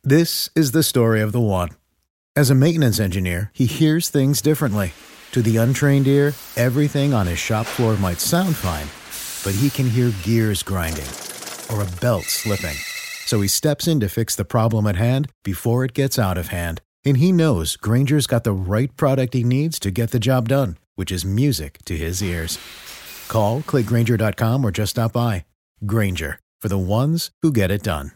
This is the story of the one. As a maintenance engineer, he hears things differently. To the untrained ear, everything on his shop floor might sound fine, but he can hear gears grinding or a belt slipping. So he steps in to fix the problem at hand before it gets out of hand. And he knows Grainger's got the right product he needs to get the job done, which is music to his ears. Call, click Grainger.com, or just stop by. Grainger, for the ones who get it done.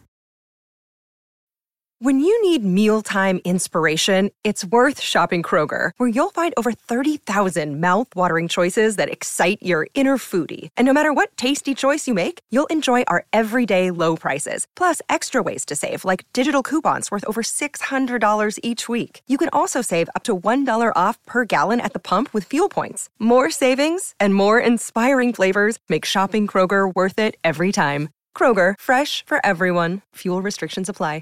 When you need mealtime inspiration, it's worth shopping Kroger, where you'll find over 30,000 mouth-watering choices that excite your inner foodie. And no matter what tasty choice you make, you'll enjoy our everyday low prices, plus extra ways to save, like digital coupons worth over $600 each week. You can also save up to $1 off per gallon at the pump with fuel points. More savings and more inspiring flavors make shopping Kroger worth it every time. Kroger, fresh for everyone. Fuel restrictions apply.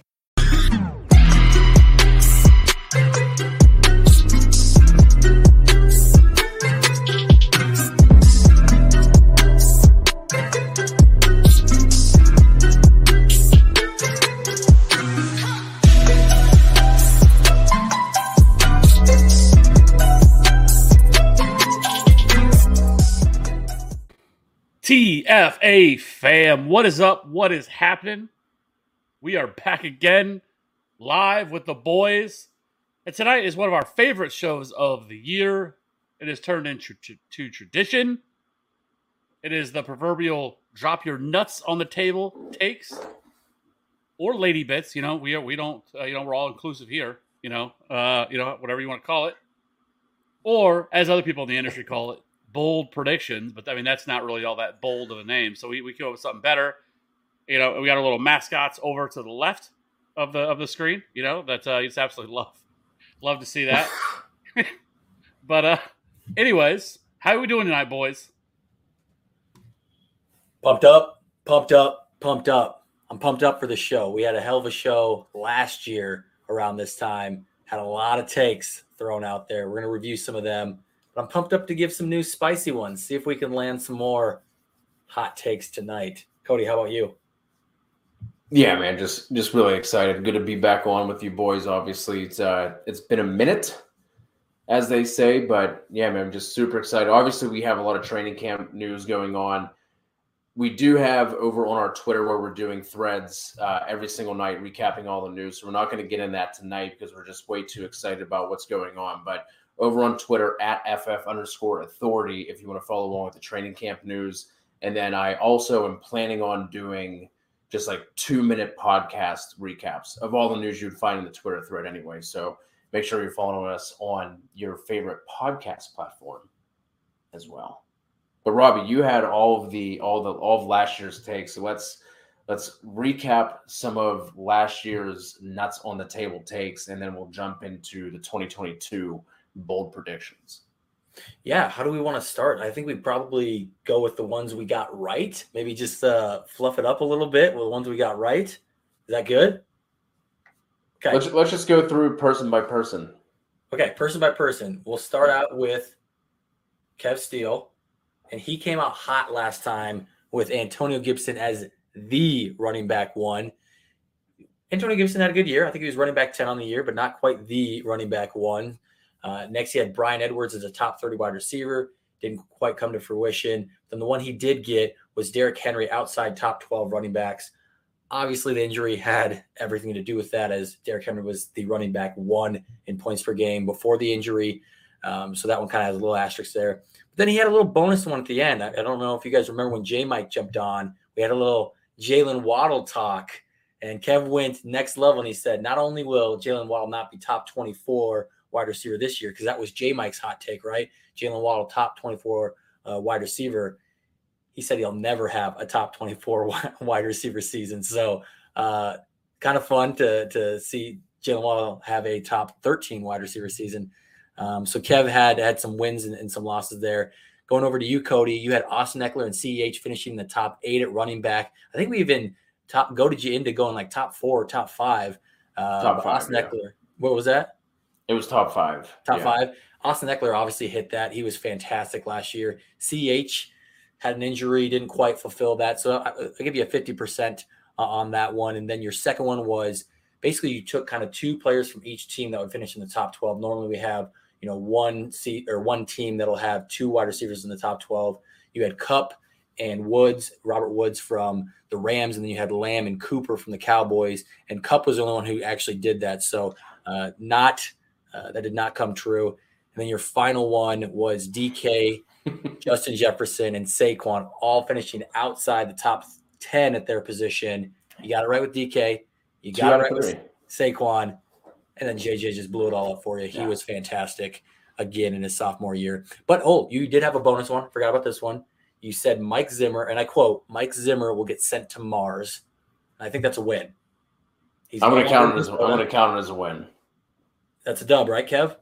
TFA fam, what is up? What is happening? We are back again, live with the boys. And tonight is one of our favorite shows of the year. It has turned into tradition. It is the proverbial drop your nuts on the table takes, or lady bits. We don't. We're all inclusive here. Whatever you want to call it, or as other people in the industry call it, bold predictions. But I mean, that's not really all that bold of a name. So we came up with something better. We got our little mascots over to the left of the screen. That you just absolutely love to see that. But anyways, how are we doing tonight, boys? Pumped up. I'm pumped up for the show. We had a hell of a show last year around this time. Had a lot of takes thrown out there. We're going to review some of them. But I'm pumped up to give some new spicy ones. See if we can land some more hot takes tonight. Cody, how about you? Yeah, man, just really excited. Good to be back on with you boys. Obviously, it's been a minute, as they say, but yeah, man, I'm just super excited. Obviously, we have a lot of training camp news going on. We do have over on our Twitter where we're doing threads every single night recapping all the news. So we're not going to get in that tonight because we're just way too excited about what's going on. But over on Twitter at FF_authority, if you want to follow along with the training camp news. And then I also am planning on doing just like 2-minute podcast recaps of all the news you'd find in the Twitter thread anyway. So make sure you're following us on your favorite podcast platform as well. But Robbie, you had all of last year's takes. So let's recap some of last year's nuts on the table takes, and then we'll jump into the 2022 bold predictions. Yeah, how do we want to start? I think we probably go with the ones we got right. Maybe just fluff it up a little bit with the ones we got right. Is that good? Okay. Let's just go through person by person. Okay, person by person. We'll start out with Kev Steele, and he came out hot last time with Antonio Gibson as the running back one. Antonio Gibson had a good year. I think he was running back 10 on the year, but not quite the running back one. Next, he had Bryan Edwards as a top 30 wide receiver. Didn't quite come to fruition. Then the one he did get was Derrick Henry outside top 12 running backs. Obviously, the injury had everything to do with that, as Derrick Henry was the running back one in points per game before the injury. So that one kind of has a little asterisk there. But then he had a little bonus one at the end. I don't know if you guys remember when J-Mike jumped on. We had a little Jalen Waddle talk, and Kev went next level, and he said, not only will Jalen Waddle not be top 24 wide receiver this year, because that was J-Mike's hot take, right? Jalen Waddle, top 24 wide receiver. He said he'll never have a top 24 wide receiver season. So kind of fun to see Jalen Waddle have a top 13 wide receiver season. So Kev had some wins and some losses there. Going over to you, Cody, you had Austin Eckler and CEH finishing in the top 8 at running back. I think we even goaded you into going like top 4 or top 5. Top 5, Austin Eckler, what was that? It was top 5. Top 5. Austin Eckler obviously hit that. He was fantastic last year. CEH had an injury, didn't quite fulfill that. So I give you a 50% on that one. And then your second one was basically you took kind of 2 players from each team that would finish in the top 12. Normally we have, one team that'll have 2 wide receivers in the top 12. You had Kupp and Woods, Robert Woods from the Rams, and then you had Lamb and Cooper from the Cowboys. And Kupp was the only one who actually did that. So that did not come true. And then your final one was DK, Justin Jefferson, and Saquon, all finishing outside the top 10 at their position. You got it right with DK. You got it right with Saquon. And then JJ just blew it all up for you. He was fantastic again in his sophomore year. But, you did have a bonus one. Forgot about this one. You said Mike Zimmer, and I quote, Mike Zimmer will get sent to Mars. I think that's a win. I'm going to count it as a win. That's a dub, right, Kev?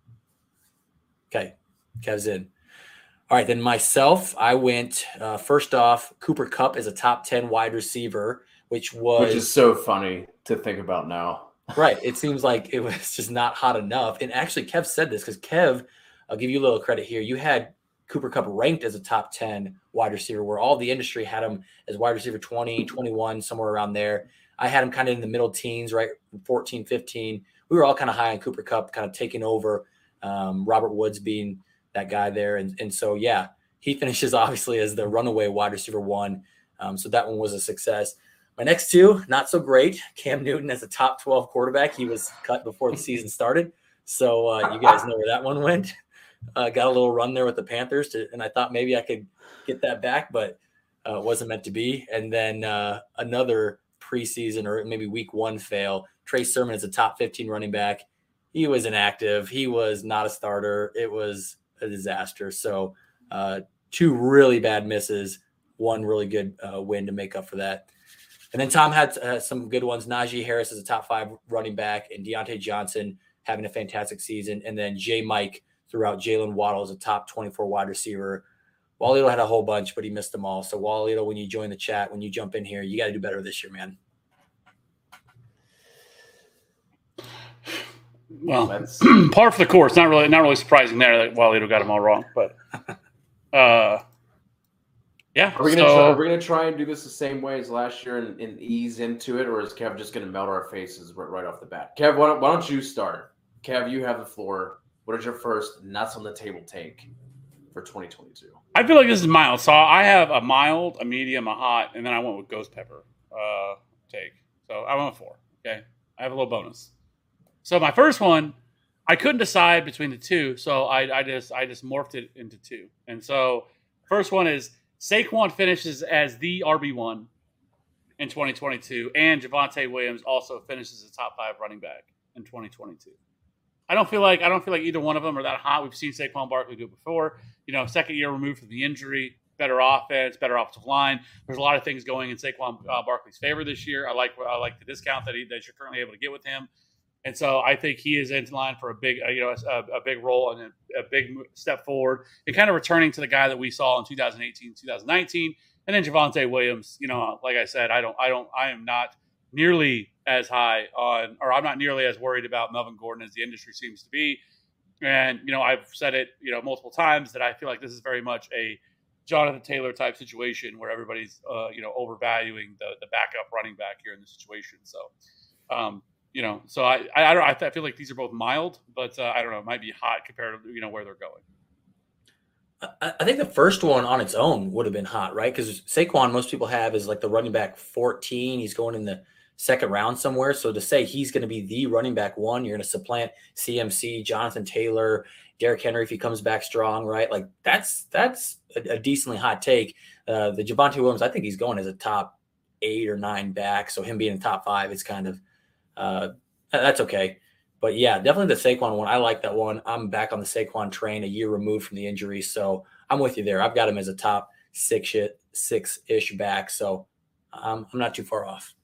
Okay. Kev's in. All right, then myself, I went first off, Cooper Kupp is a top 10 wide receiver, which is so funny to think about now. Right. It seems like it was just not hot enough. And actually, Kev said this because Kev, I'll give you a little credit here. You had Cooper Kupp ranked as a top 10 wide receiver, where all the industry had him as wide receiver 20, 21, somewhere around there. I had him kind of in the middle teens, right? 14, 15. We were all kind of high on Cooper Kupp, kind of taking over, Robert Woods being that guy there. And so, yeah, he finishes obviously as the runaway wide receiver 1. So that one was a success. My next 2, not so great. Cam Newton as a top 12 quarterback. He was cut before the season started. So you guys know where that one went. Got a little run there with the Panthers, and I thought maybe I could get that back, but it wasn't meant to be. And then another preseason or maybe week 1 fail. Trey Sermon is a top 15 running back. He was inactive. He was not a starter. It was a disaster. So 2 really bad misses, 1 really good win to make up for that. And then Tom had some good ones. Najee Harris is a top 5 running back, and Deontay Johnson having a fantastic season. And then J. Mike throughout Jalen Waddle as a top 24 wide receiver. Walito had a whole bunch, but he missed them all. So Walito, when you join the chat, when you jump in here, you got to do better this year, man. Well, par for the course. Not really surprising there that Walito got them all wrong, but yeah. Are we gonna try and do this the same way as last year and ease into it, or is Kev just gonna melt our faces right off the bat? Kev, why don't you start? Kev, you have the floor. What is your first nuts on the table take for 2022? I feel like this is mild. So I have a mild, a medium, a hot, and then I went with ghost pepper take. So I went with 4. Okay, I have a little bonus. So my first one, I couldn't decide between the 2, so I just morphed it into 2. And so first one is Saquon finishes as the RB1 in 2022, and Javonte Williams also finishes as a top 5 running back in 2022. I don't feel like either one of them are that hot. We've seen Saquon Barkley do it before. Second year removed from the injury, better offense, better offensive line. There's a lot of things going in Saquon Barkley's favor this year. I like the discount that you're currently able to get with him. And so I think he is in line for a big, a big role and a big step forward, and kind of returning to the guy that we saw in 2018, 2019. And then Javonte Williams, like I said, I am not nearly as high on, or I'm not nearly as worried about Melvin Gordon as the industry seems to be. And, I've said it, multiple times that I feel like this is very much a Jonathan Taylor type situation where everybody's, overvaluing the backup running back here in the situation. So, so I feel like these are both mild, but I don't know, it might be hot compared to, where they're going. I think the first one on its own would have been hot, right? Because Saquon, most people have is like the running back 14. He's going in the second round somewhere. So to say he's going to be the running back 1, you're going to supplant CMC, Jonathan Taylor, Derrick Henry if he comes back strong, right? Like that's a decently hot take. The Javonte Williams, I think he's going as a top 8 or 9 back. So him being in the top 5 is kind of that's okay. But yeah, definitely the Saquon one. I like that one. I'm back on the Saquon train a year removed from the injury. So I'm with you there. I've got him as a top 6-ish back. So I'm not too far off.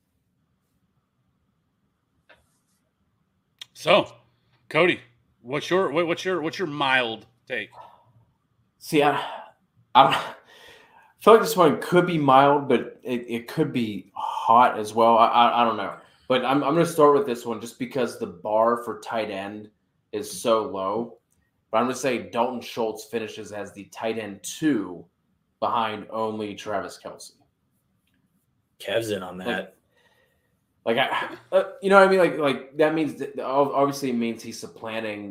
So, Cody, what's your mild take? See, I feel like this one could be mild, but it could be hot as well. I don't know. But I'm going to start with this one just because the bar for tight end is so low. But I'm going to say Dalton Schultz finishes as the tight end 2 behind only Travis Kelce. Kev's in on that. Like you know what I mean? Like that means that obviously it means he's supplanting,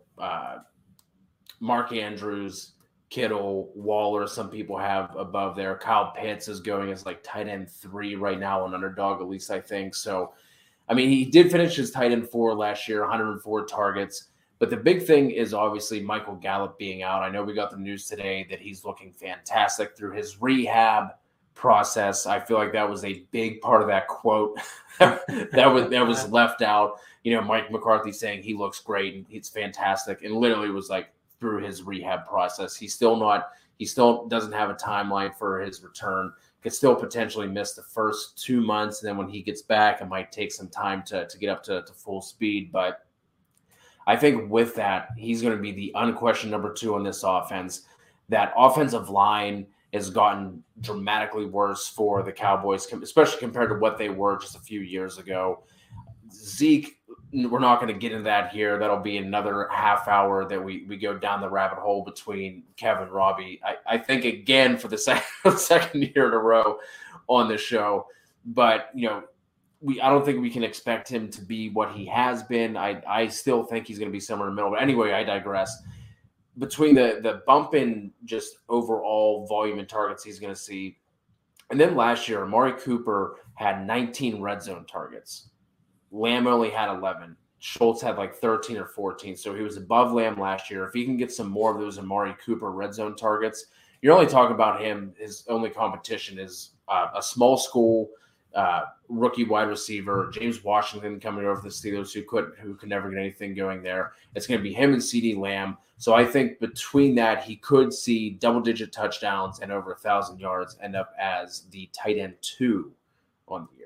Mark Andrews, Kittle, Waller. Some people have above there. Kyle Pitts is going as like tight end 3 right now on underdog, at least I think. So, I mean, he did finish his tight end 4 last year, 104 targets. But the big thing is obviously Michael Gallup being out. I know we got the news today that he's looking fantastic through his rehab process. I feel like that was a big part of that quote that was left out. Mike McCarthy saying he looks great and it's fantastic, and literally was like through his rehab process. He still doesn't have a timeline for his return. Could still potentially miss the first 2 months, and then when he gets back, it might take some time to get up to full speed. But I think with that, he's going to be the unquestioned number 2 on this offense. That offensive line has gotten dramatically worse for the Cowboys, especially compared to what they were just a few years ago. Zeke, we're not going to get into that here. That'll be another half hour that we go down the rabbit hole between Kevin and Robbie. I think, again, for the second year in a row on the show. But, I don't think we can expect him to be what he has been. I still think he's going to be somewhere in the middle. But anyway, I digress. Between the bump in just overall volume and targets he's going to see. And then last year, Amari Cooper had 19 red zone targets. Lamb only had 11. Schultz had like 13 or 14. So he was above Lamb last year. If he can get some more of those Amari Cooper red zone targets, you're only talking about him. His only competition is a small school rookie wide receiver, James Washington, coming over the Steelers, who could never get anything going there. It's going to be him and CeeDee Lamb. So I think between that, he could see double-digit touchdowns and over 1,000 yards, end up as the tight end 2 on the year.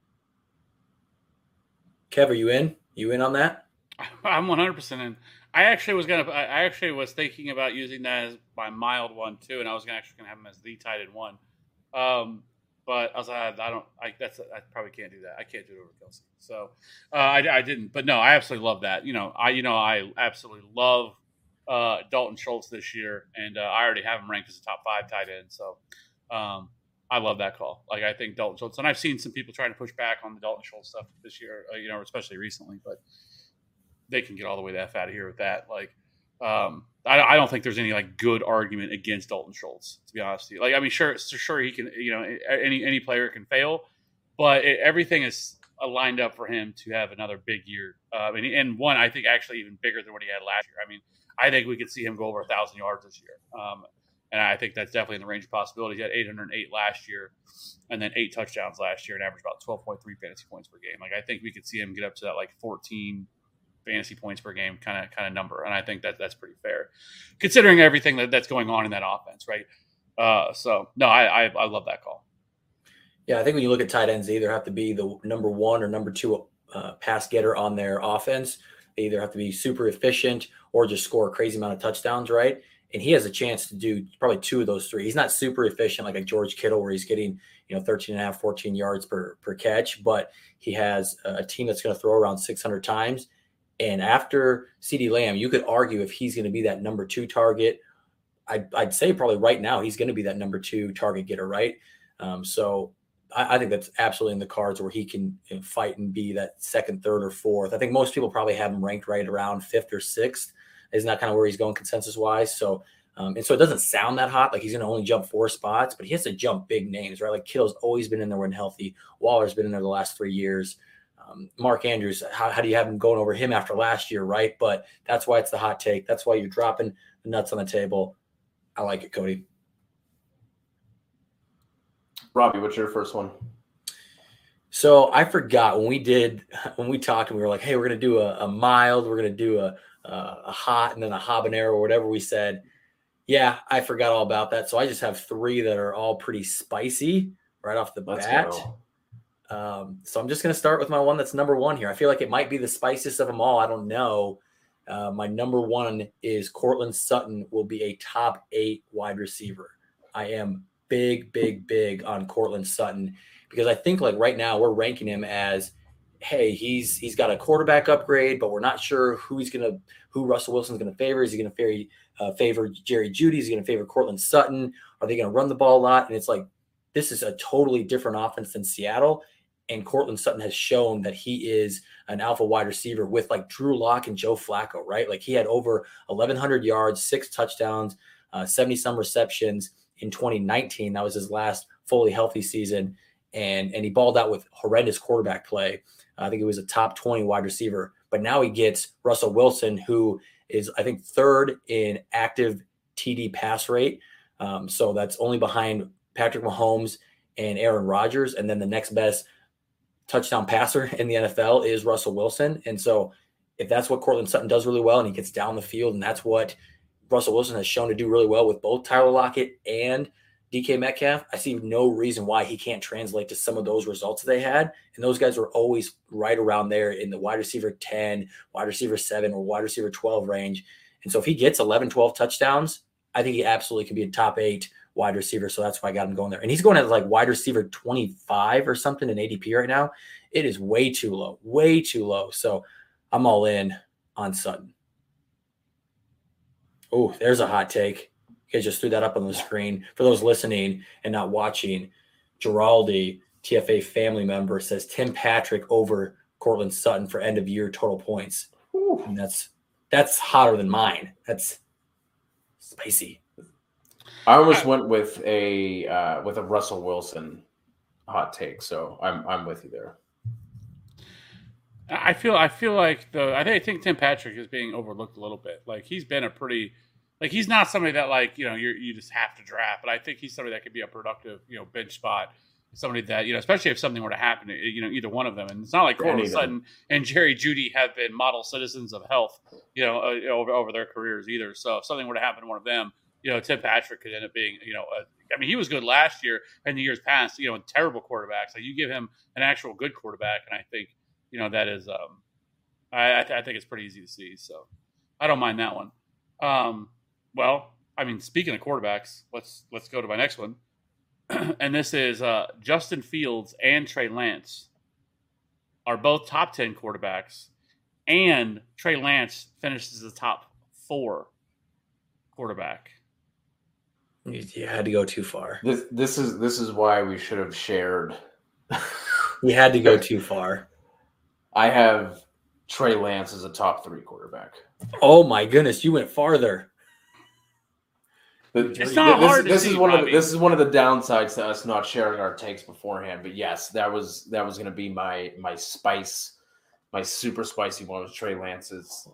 Kev, are you in? You in on that? I'm 100% in. I actually was thinking about using that as my mild one too, and I was actually going to have him as the tight end 1. But I was like, I probably can't do that. I can't do it over Kelsey. So I didn't. But no, I absolutely love that. I absolutely love Dalton Schultz this year, and I already have him ranked as a top 5 tight end. So I love that call. Like, I think Dalton Schultz, and I've seen some people trying to push back on the Dalton Schultz stuff this year, especially recently, but they can get all the way the F out of here with that. Like, I don't think there's any like good argument against Dalton Schultz, to be honest with you. Like, I mean, sure he can, any player can fail, but everything is lined up for him to have another big year. And one, I think, actually even bigger than what he had last year. I mean, I think we could see him go over 1,000 yards this year. And I think that's definitely in the range of possibility. He had 808 last year and then 8 touchdowns last year and averaged about 12.3 fantasy points per game. Like, I think we could see him get up to that like 14 fantasy points per game kind of number. And I think that's pretty fair considering everything that's going on in that offense. Right. So no, I love that call. Yeah. I think when you look at tight ends, they either have to be the number 1 or number 2 pass getter on their offense. They either have to be super efficient or just score a crazy amount of touchdowns. Right. And he has a chance to do probably 2 of those 3. He's not super efficient like a George Kittle where he's getting, 13.5, 14 yards per catch, but he has a team that's going to throw around 600 times. And after CeeDee Lamb, you could argue if he's going to be that number 2 target. I'd say probably right now he's going to be that number 2 target getter, right? So I think that's absolutely in the cards where he can fight and be that 2nd, 3rd, or 4th. I think most people probably have him ranked right around 5th or 6th. Isn't that kind of where he's going consensus-wise? So, and so it doesn't sound that hot, like he's going to only jump 4 spots, but he has to jump big names, right? Like Kittle's always been in there when healthy. Waller's been in there the last 3 years. Mark Andrews, how do you have him going over him after last year, right? But that's why it's the hot take. That's why you're dropping the nuts on the table. I like it, Cody. Robbie, what's your first one? So I forgot when we talked and we were like, hey, we're going to do a mild, we're going to do a hot, and then a habanero or whatever we said. Yeah, I forgot all about that. So I just have 3 that are all pretty spicy right off the bat. So I'm just going to start with my one that's number 1 here. I feel like it might be the spiciest of them all. I don't know. My number 1 is Courtland Sutton will be a top 8 wide receiver. I am big on Courtland Sutton because I think like right now we're ranking him as, hey, he's got a quarterback upgrade, but we're not sure who Russell Wilson's going to favor. Is he going to favor Jerry Jeudy? Is he going to favor Courtland Sutton? Are they going to run the ball a lot? And it's like, this is a totally different offense than Seattle. And Courtland Sutton has shown that he is an alpha wide receiver with like Drew Lock and Joe Flacco, right? Like he had over 1,100 yards, 6 touchdowns, 70 some receptions in 2019. That was his last fully healthy season. And he balled out with horrendous quarterback play. I think he was a top 20 wide receiver. But now he gets Russell Wilson, who is, I think, 3rd in active TD pass rate. So that's only behind Patrick Mahomes and Aaron Rodgers. And then the next best touchdown passer in the NFL is Russell Wilson. And so if that's what Courtland Sutton does really well and he gets down the field, and that's what Russell Wilson has shown to do really well with both Tyler Lockett and DK Metcalf, I see no reason why he can't translate to some of those results they had. And those guys were always right around there in the wide receiver 10, wide receiver 7, or wide receiver 12 range. And so if he gets 11, 12 touchdowns, I think he absolutely could be a top 8 wide receiver. So that's why I got him going there. And he's going at like wide receiver 25 or something in ADP right now. It is way too low, way too low. So I'm all in on Sutton. Oh, there's a hot take. You guys just threw that up on the screen. For those listening and not watching, Giraldi, TFA family member, says Tim Patrick over Courtland Sutton for end of year total points. And that's hotter than mine. That's spicy. I almost went with a Russell Wilson hot take, so I'm with you there. I feel like I think Tim Patrick is being overlooked a little bit. Like he's been a pretty, like he's not somebody that like you just have to draft, but I think he's somebody that could be a productive bench spot. Somebody that especially if something were to happen to either one of them. And it's not like Courtland Sutton and Jerry Jeudy have been model citizens of health over their careers either. So if something were to happen to one of them, Tim Patrick could end up being I mean he was good last year and the years past and terrible quarterbacks. Like you give him an actual good quarterback, and I think that is I think it's pretty easy to see. So I don't mind that one. Well, I mean, speaking of quarterbacks, let's go to my next one. And this is Justin Fields and Trey Lance are both top 10 quarterbacks, and Trey Lance finishes the top 4 quarterback. You had to go too far. This is why we should have shared. You had to go too far. I have Trey Lance as a top 3 quarterback. Oh my goodness, you went farther. It's not hard. This is one of the downsides to us not sharing our takes beforehand. But yes, that was going to be my super spicy one was Trey Lance's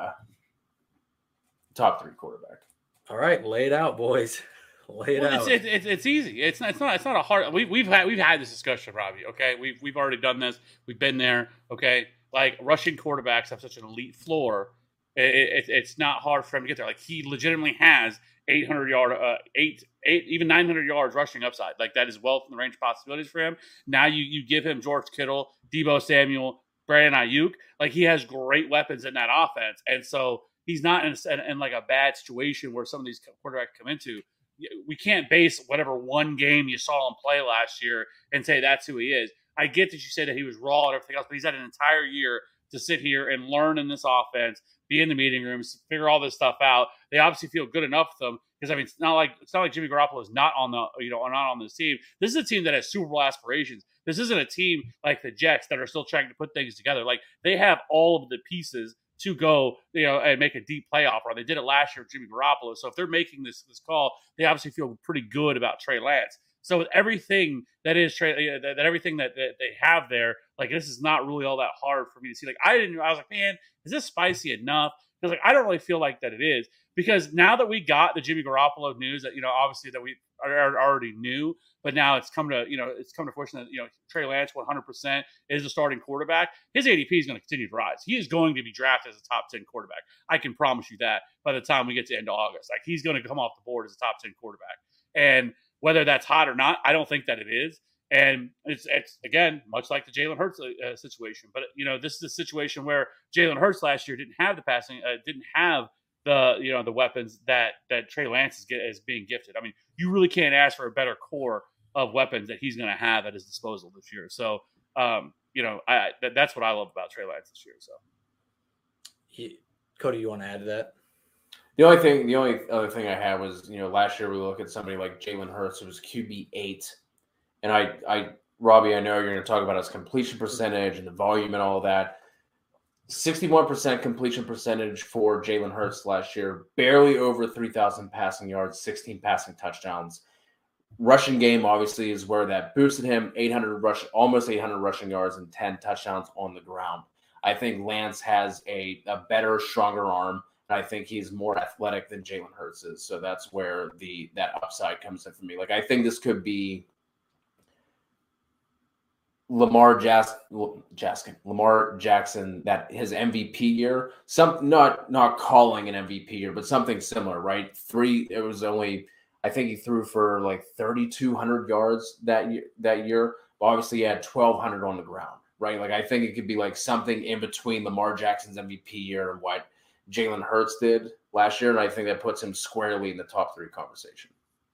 top 3 quarterback. All right, lay it out, boys. Lay it out. It's easy. It's not a hard. We've had this discussion, Robbie. Okay, we've already done this. We've been there. Okay, like rushing quarterbacks have such an elite floor. It's not hard for him to get there. Like he legitimately has 800 yard, even 900 yards rushing upside. Like that is well from the range of possibilities for him. Now you give him George Kittle, Deebo Samuel, Brandon Ayuk. Like he has great weapons in that offense, and so he's not in like a bad situation where some of these quarterbacks come into. We can't base whatever one game you saw him play last year and say that's who he is. I get that you say that he was raw and everything else, but he's had an entire year to sit here and learn in this offense, be in the meeting rooms, figure all this stuff out. They obviously feel good enough with them because I mean it's not like Jimmy Garoppolo is not on the not on this team. This is a team that has Super Bowl aspirations. This isn't a team like the Jets that are still trying to put things together. Like they have all of the pieces to go, and make a deep playoff run. They did it last year with Jimmy Garoppolo. So if they're making this call, they obviously feel pretty good about Trey Lance. So with everything that is everything that they have there, like this is not really all that hard for me to see. Like I was like, man, is this spicy enough? Because like I don't really feel like that it is. Because now that we got the Jimmy Garoppolo news that obviously that we already knew, but now it's come to fruition that Trey Lance 100% is the starting quarterback. His ADP is going to continue to rise. He is going to be drafted as a top 10 quarterback. I can promise you that by the time we get to end of August. Like he's going to come off the board as a top 10 quarterback. And whether that's hot or not, I don't think that it is. And it's again much like the Jalen Hurts situation. But this is a situation where Jalen Hurts last year didn't have the passing, didn't have the the weapons that Trey Lance is being gifted. I mean, you really can't ask for a better core of weapons that he's going to have at his disposal this year. So, that's what I love about Trey Lance this year. So, Cody, you want to add to that? The only other thing I had was last year we look at somebody like Jalen Hurts who was QB8, and I Robbie, I know you're going to talk about his completion percentage and the volume and all of that. 61% completion percentage for Jalen Hurts last year, barely over 3,000 passing yards, 16 passing touchdowns. Rushing game obviously is where that boosted him. Almost 800 rushing yards and 10 touchdowns on the ground. I think Lance has a better, stronger arm, and I think he's more athletic than Jalen Hurts is. So that's where that upside comes in for me. Like, I think this could be Lamar Jackson, that his MVP year, not calling an MVP year, but something similar, right? I think he threw for like 3,200 yards that year. But obviously he had 1,200 on the ground, right? Like, I think it could be like something in between Lamar Jackson's MVP year and what Jalen Hurts did last year. And I think that puts him squarely in the top 3 conversation.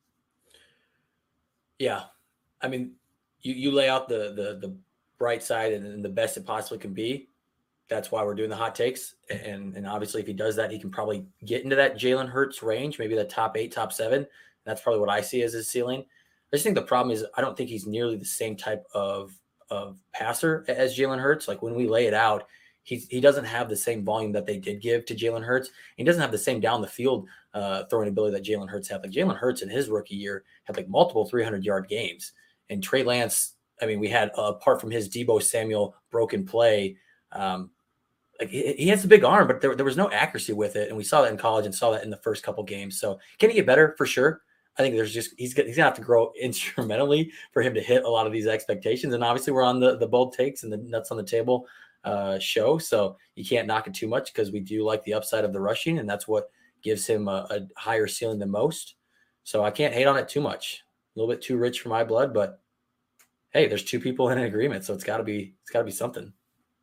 Yeah. I mean, you lay out the bright side and the best it possibly can be. That's why we're doing the hot takes. And obviously if he does that, he can probably get into that Jalen Hurts range, maybe the top 8, top 7. That's probably what I see as his ceiling. I just think the problem is I don't think he's nearly the same type of passer as Jalen Hurts. Like, when we lay it out, he doesn't have the same volume that they did give to Jalen Hurts. He doesn't have the same down the field throwing ability that Jalen Hurts had. Like, Jalen Hurts in his rookie year had like multiple 300-yard games. And Trey Lance, I mean, we had, apart from his Deebo Samuel broken play, like, he has a big arm, but there was no accuracy with it. And we saw that in college and saw that in the first couple games. So can he get better? For sure. I think he's going to have to grow instrumentally for him to hit a lot of these expectations. And obviously we're on the bold takes and the nuts on the table show. So you can't knock it too much because we do like the upside of the rushing, and that's what gives him a higher ceiling than most. So I can't hate on it too much. A little bit too rich for my blood, but hey, there's 2 people in an agreement, so it's got to be something.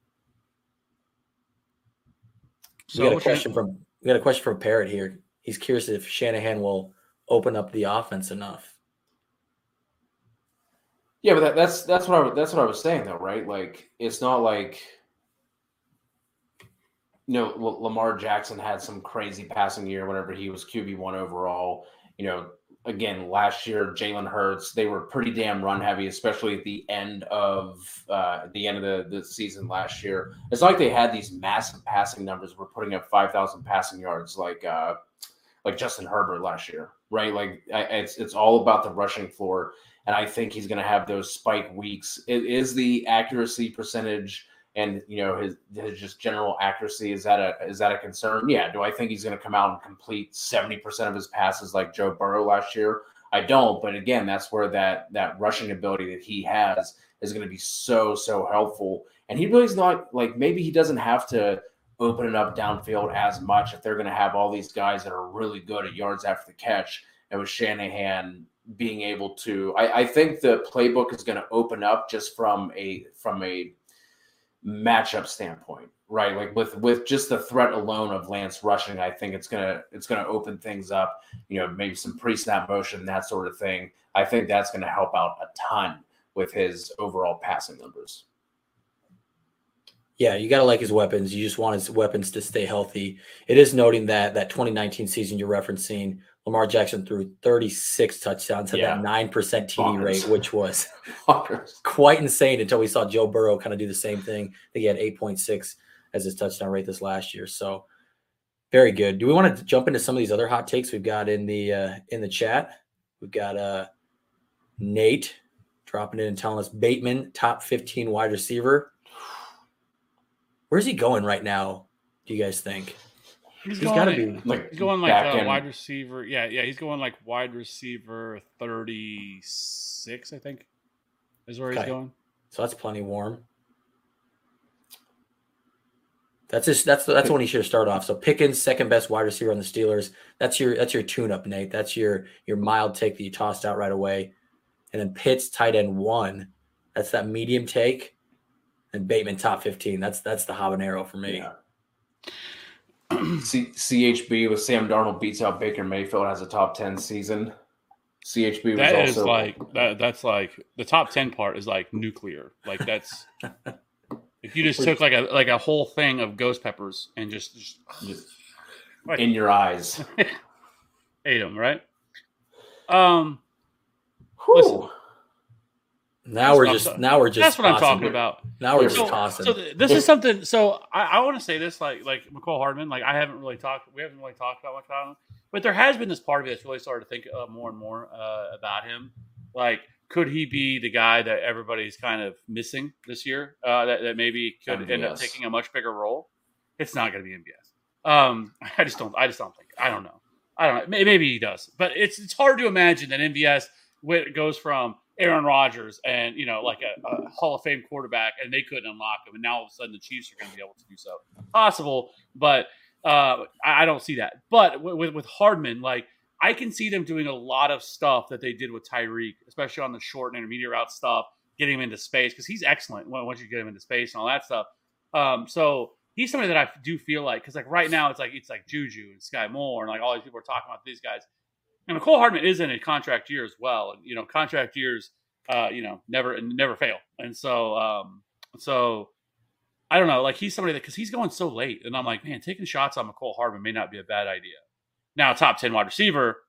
So we got a question from Parrot here. He's curious if Shanahan will open up the offense enough. Yeah, but that's what I was saying though, right? Like, it's not like, Lamar Jackson had some crazy passing year whenever he was QB1 overall. Again, last year, Jalen Hurts, they were pretty damn run heavy, especially at the end of the season last year. It's not like they had these massive passing numbers. We're putting up 5,000 passing yards like Justin Herbert last year, right? Like, it's all about the rushing floor, and I think he's going to have those spike weeks. It is the accuracy percentage and his just general accuracy. Is that a concern? Yeah. Do I think he's going to come out and complete 70% of his passes like Joe Burrow last year? I don't. But again, that's where that rushing ability that he has is going to be so helpful. And he really is not, like, maybe he doesn't have to open it up downfield as much if they're going to have all these guys that are really good at yards after the catch. And with Shanahan being able to, I think the playbook is going to open up just from a matchup standpoint, right? Like, with just the threat alone of Lance rushing, I think it's gonna open things up. Maybe some pre-snap motion, that sort of thing. I think that's going to help out a ton with his overall passing numbers. Yeah, you got to like his weapons. You just want his weapons to stay healthy. It is noting that 2019 season you're referencing, Lamar Jackson threw 36 touchdowns, had that 9% TD rate, which was quite insane until we saw Joe Burrow kind of do the same thing. I think he had 8.6 as his touchdown rate this last year. So very good. Do we want to jump into some of these other hot takes we've got in the chat? We've got Nate dropping in and telling us Bateman, top 15 wide receiver. Where's he going right now, do you guys think? He's got to be like wide receiver. Yeah, he's going like wide receiver 36, I think, is where he's going. So that's plenty warm. That's when he should have started off. So Pickens, second best wide receiver on the Steelers. That's your tune-up, Nate. That's your mild take that you tossed out right away. And then Pitts, tight end 1. That's that medium take. And Bateman, top 15. That's the habanero for me. Yeah. CHB with Sam Darnold beats out Baker Mayfield, has a top 10 season. CHB was that's like the top 10 part is like nuclear. Like, that's if you just took like a whole thing of ghost peppers and just like, in your eyes, ate them, right? Listen, Now we're just that's what I'm talking about. Now we're just tossing. So this is something. So I want to say this, like Mecole Hardman. Like we haven't really talked about much about him, but there has been this part of it that's really started to think more and more about him. Like, could he be the guy that everybody's kind of missing this year? That maybe could end up taking a much bigger role. It's not going to be MVS. I just don't think. I don't know. Maybe he does, but it's hard to imagine that MVS goes from Aaron Rodgers and like a Hall of Fame quarterback, and they couldn't unlock him, and now all of a sudden the Chiefs are going to be able to do so. Possible, but I don't see that. But with Hardman, like, I can see them doing a lot of stuff that they did with Tyreek, especially on the short and intermediate route stuff, getting him into space, because he's excellent once you get him into space and all that stuff. So he's somebody that I do feel like, because like right now it's like Juju and Sky Moore and like all these people are talking about these guys. And Mecole Hardman is in a contract year as well. And, contract years, never fail. And so, so I don't know, like he's somebody because he's going so late. And I'm like, man, taking shots on Mecole Hardman may not be a bad idea. Now, top 10 wide receiver,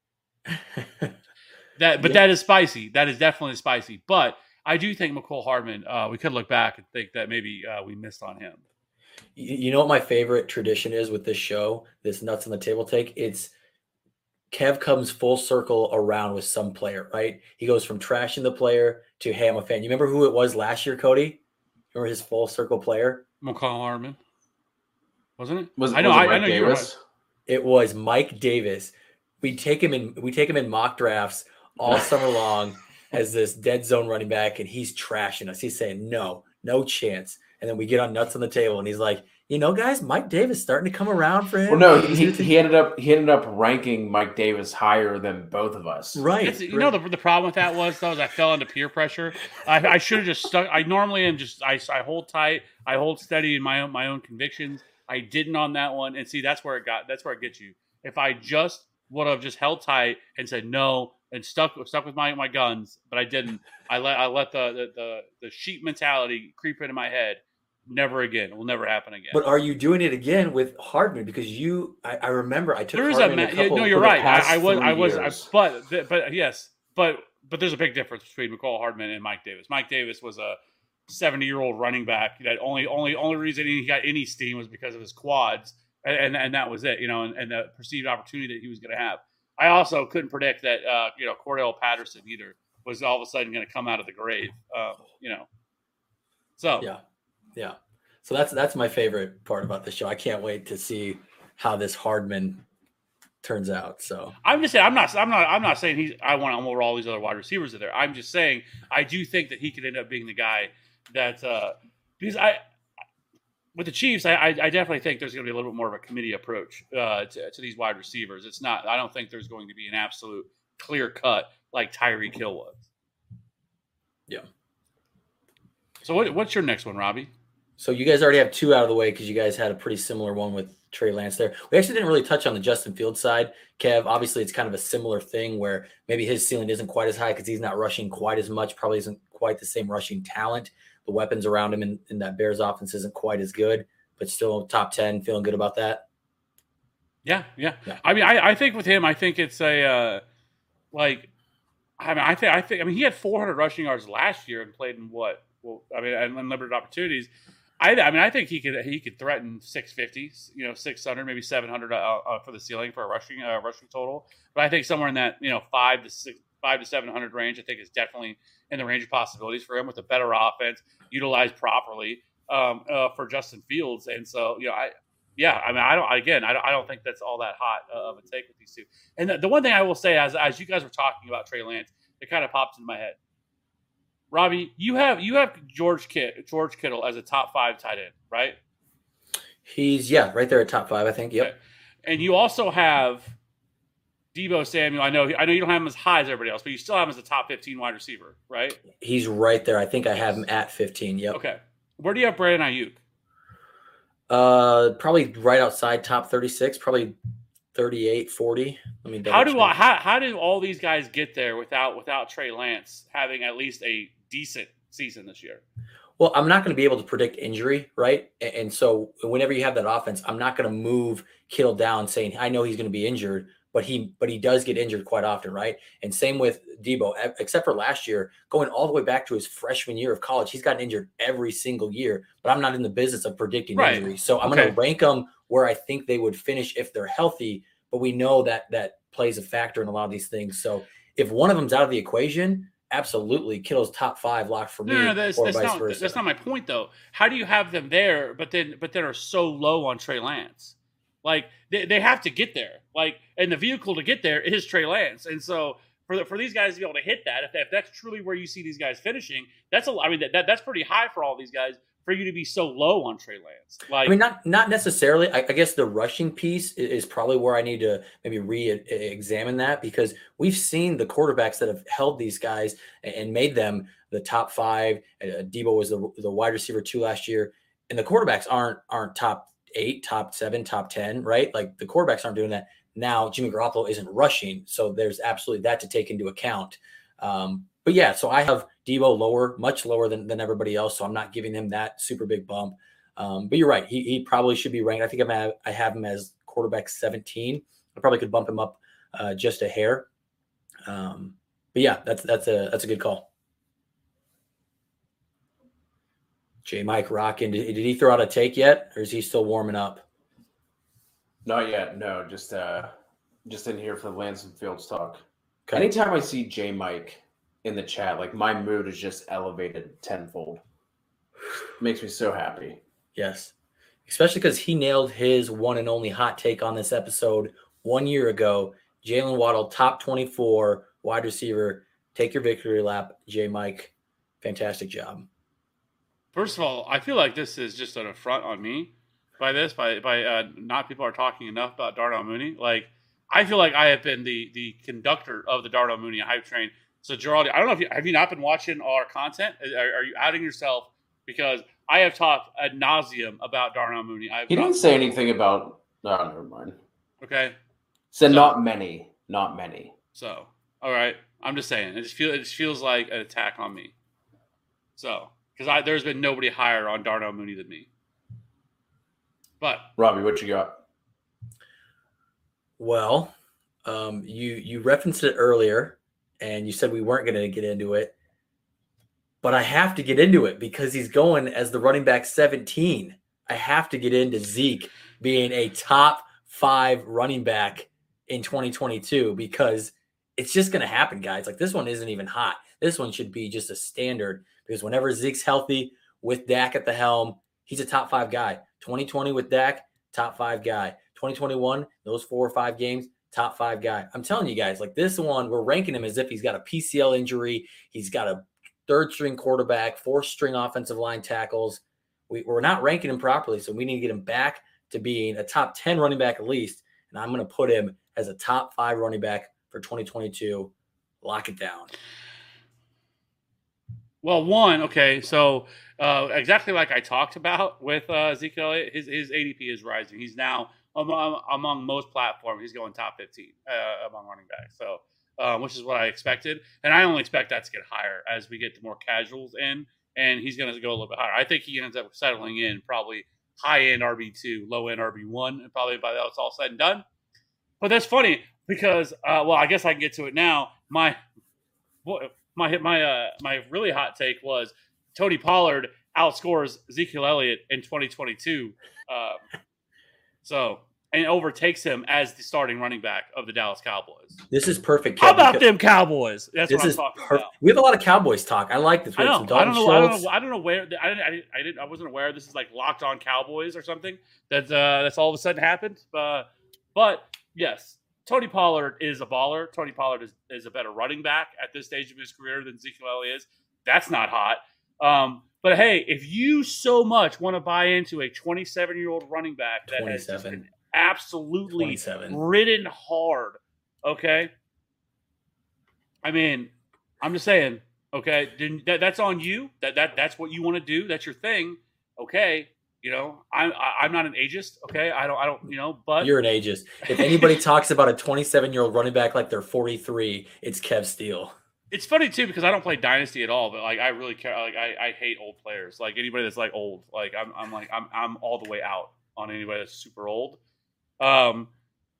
that is spicy. That is definitely spicy. But I do think Mecole Hardman, we could look back and think that maybe we missed on him. You know what my favorite tradition is with this show, this Nuts on the Table take? It's Kev comes full circle around with some player, right? He goes from trashing the player to, hey, I'm a fan. You remember who it was last year, Cody? Remember his full circle player? Mecole Hardman. Wasn't it? I know you were right. It was Mike Davis. We take him in mock drafts all summer long as this dead zone running back, and he's trashing us. He's saying, no chance. And then we get on Nuts on the Table, and he's like, guys, Mike Davis starting to come around for him. Well, no, he ended up ranking Mike Davis higher than both of us. Right. The problem with that was I fell into peer pressure. I should have just stuck. I normally am just I hold tight. I hold steady in my own convictions. I didn't on that one, and see that's where it gets you. If I just would have just held tight and said no and stuck with my guns, but I didn't. I let the sheep mentality creep into my head. Never again. It will never happen again. But are you doing it again with Hardman? Because I remember I took Hardman a couple. No, you're right. I was. But yes. But there's a big difference between Mecole Hardman and Mike Davis. Mike Davis was a 70-year-old running back that only reason he got any steam was because of his quads, and that was it. And the perceived opportunity that he was going to have. I also couldn't predict that Cordell Patterson either was all of a sudden going to come out of the grave. So yeah. So that's my favorite part about the show. I can't wait to see how this Hardman turns out. So I'm just saying I'm not saying I want to over all these other wide receivers in there. I'm just saying I do think that he could end up being the guy that because with the Chiefs, I definitely think there's going to be a little bit more of a committee approach to these wide receivers. It's not. I don't think there's going to be an absolute clear cut like Tyreek Hill was. Yeah. So what's your next one, Robbie? So you guys already have two out of the way because you guys had a pretty similar one with Trey Lance there. We actually didn't really touch on the Justin Fields side. Kev, obviously it's kind of a similar thing where maybe his ceiling isn't quite as high because he's not rushing quite as much, probably isn't quite the same rushing talent. The weapons around him in that Bears offense isn't quite as good, but still top 10, feeling good about that? Yeah. I mean, I think with him, I think it's a I think he had 400 rushing yards last year and played in what? Well, I mean, unlimited opportunities. I think he could threaten 650, 600, maybe 700 for the ceiling for a rushing total. But I think somewhere in that 5 to 700 range, I think is definitely in the range of possibilities for him with a better offense utilized properly for Justin Fields. And so I don't think that's all that hot of a take with these two. And the one thing I will say as you guys were talking about Trey Lance, it kind of pops in my head. Robbie, you have George Kittle as a top 5 tight end, right? He's right there at top 5, I think. Yep. Okay. And you also have Deebo Samuel. I know you don't have him as high as everybody else, but you still have him as a top 15 wide receiver, right? He's right there. I think I have him at 15. Yep. Okay. Where do you have Brandon Ayuk? Probably right outside top 36, probably 38, 40. Let me how do all these guys get there without Trey Lance having at least a decent season this year? Well, I'm not going to be able to predict injury, right? And so whenever you have that offense, I'm not going to move Kittle down saying, I know he's going to be injured, but he does get injured quite often, right? And same with Debo, except for last year, going all the way back to his freshman year of college, he's gotten injured every single year. But I'm not in the business of predicting injuries, so I'm going to rank them where I think they would finish if they're healthy. But we know that plays a factor in a lot of these things. So if one of them's out of the equation, absolutely, Kittle's top 5 locked for me. No, that's not my point though. How do you have them there, but then are so low on Trey Lance? Like they have to get there. Like, and the vehicle to get there is Trey Lance. And so for these guys to be able to hit that, if that's truly where you see these guys finishing, that's that's pretty high for all these guys. For you to be so low on Trey Lance, like, I mean, not necessarily. I guess the rushing piece is probably where I need to maybe re-examine that, because we've seen the quarterbacks that have held these guys and made them the top 5. Debo was the wide receiver 2 last year, and the quarterbacks aren't top 8, top 7, top 10, right? Like the quarterbacks aren't doing that. Now Jimmy Garoppolo isn't rushing, so there's absolutely that to take into account. But yeah, so I have Debo lower, much lower than everybody else, so I'm not giving him that super big bump. But you're right, he probably should be ranked. I think I have him as quarterback 17. I probably could bump him up just a hair. But yeah, that's a good call. J. Mike rocking. Did he throw out a take yet, or is he still warming up? Not yet. No, just in here for the Lansing Fields talk. Okay. Anytime I see J. Mike in the chat, like my mood is just elevated tenfold. Makes me so happy. Yes. Especially because he nailed his one and only hot take on this episode 1 year ago. Jalen Waddle, top 24 wide receiver. Take your victory lap, J. Mike. Fantastic job. First of all, I feel like this is just an affront on me by not people are talking enough about Darnell Mooney. Like, I feel like I have been the conductor of the Darnell Mooney hype train. So, Gerald, I don't know if have you not been watching our content? Are you outing yourself? Because I have talked ad nauseum about Darnell Mooney. He didn't say anything about. No, never mind. Okay. So not many. So, all right. I'm just saying. It just feels like an attack on me. So, because there's been nobody higher on Darnell Mooney than me. But Robbie, what you got? Well, you referenced it earlier, and you said we weren't going to get into it, but I have to get into it because he's going as the running back 17. I have to get into Zeke being a top 5 running back in 2022 because it's just going to happen, guys. Like, this one isn't even hot. This one should be just a standard because whenever Zeke's healthy with Dak at the helm, he's a top 5 guy. 2020 with Dak, top 5 guy. 2021, those 4 or 5 games, top 5 guy. I'm telling you guys, like this one, we're ranking him as if he's got a PCL injury. He's got a 3rd-string quarterback, 4th-string offensive line tackles. We're not ranking him properly, so we need to get him back to being a top 10 running back at least. And I'm going to put him as a top 5 running back for 2022. Lock it down. Well, so exactly like I talked about with Ezekiel Elliott, his ADP is rising. He's now among most platforms. He's going top 15 among running backs. So, which is what I expected, and I only expect that to get higher as we get to more casuals in, and he's going to go a little bit higher. I think he ends up settling in probably high end RB2, low end RB1, and probably by that it's all said and done. But that's funny because, I guess I can get to it now. My really hot take was Tony Pollard outscores Ezekiel Elliott in 2022. And overtakes him as the starting running back of the Dallas Cowboys. This is perfect. How about them Cowboys? That's what I'm talking about. We have a lot of Cowboys talk. I like this. I don't know where. I wasn't aware this is like Locked On Cowboys or something. That's all of a sudden happened. But yes, Tony Pollard is a baller. Tony Pollard is a better running back at this stage of his career than Ezekiel Elliott is. That's not hot. But hey, if you so much want to buy into a 27-year-old running back that has just been absolutely 27. ridden hard, okay? I mean, I'm just saying, okay? That's on you. That's what you want to do. That's your thing, okay? You know, I'm not an ageist, okay? I don't, but you're an ageist. If anybody talks about a 27-year-old running back like they're 43, it's Kev Steele. It's funny too because I don't play Dynasty at all, but like I really care. Like I hate old players. Like anybody that's like old, like I'm all the way out on anybody that's super old.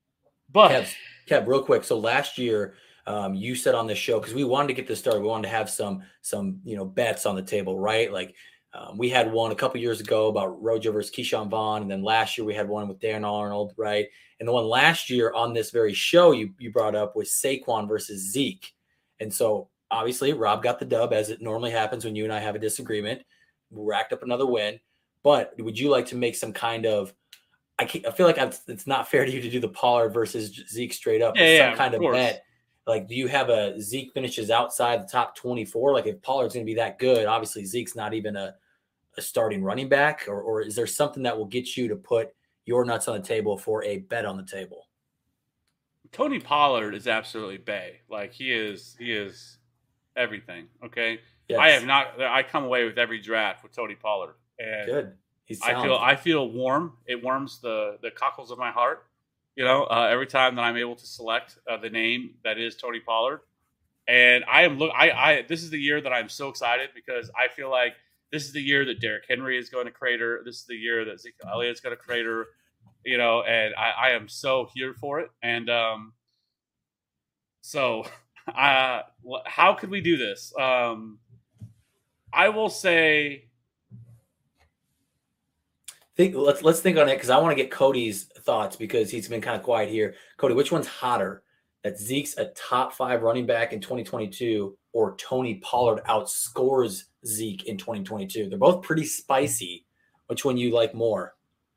But Kev, real quick. So last year, you said on this show, because we wanted to get this started, we wanted to have some bets on the table, right? Like we had one a couple years ago about Rojo versus Keyshawn Vaughn, and then last year we had one with Dan Arnold, right? And the one last year on this very show you brought up was Saquon versus Zeke. And so obviously Rob got the dub, as it normally happens when you and I have a disagreement. We racked up another win. But would you like to make some kind of – I feel like it's not fair to you to do the Pollard versus Zeke straight up. Some kind of bet. Like, do you have a Zeke finishes outside the top 24? Like, if Pollard's going to be that good, obviously Zeke's not even a starting running back. Or is there something that will get you to put your nuts on the table for a bet on the table? Tony Pollard is absolutely bae. Like, he is everything, okay? Yes. I come away with every draft with Tony Pollard. And good. I feel warm. It warms the cockles of my heart. Every time that I'm able to select the name that is Tony Pollard, and this is the year that I'm so excited because I feel like this is the year that Derrick Henry is going to crater. This is the year that Zeke Elliott's going to crater. And I am so here for it. And so how could we do this? I will say. Let's think on it because I want to get Cody's thoughts because he's been kind of quiet here. Cody, which one's hotter? That Zeke's a top 5 running back in 2022 or Tony Pollard outscores Zeke in 2022? They're both pretty spicy. Which one you like more?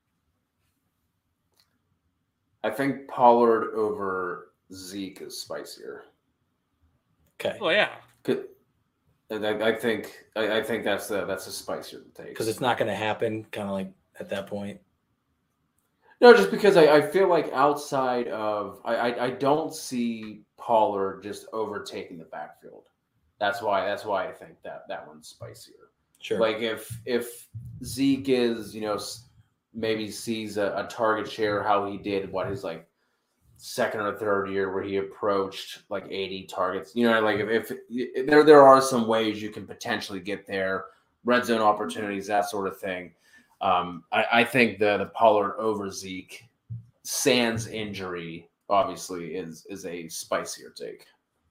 I think Pollard over Zeke is spicier. Okay. Oh yeah. And I think that's a spicier take because it's not going to happen. Kind of like. At that point? No, just because I feel like outside of I don't see Pollard just overtaking the backfield. That's why I think that one's spicier. Sure. Like if Zeke is, maybe sees a target share how he did his like second or third year where he approached like 80 targets. Like if there are some ways you can potentially get there, red zone opportunities, that sort of thing. I think the Pollard over Zeke, sans injury, obviously is a spicier take.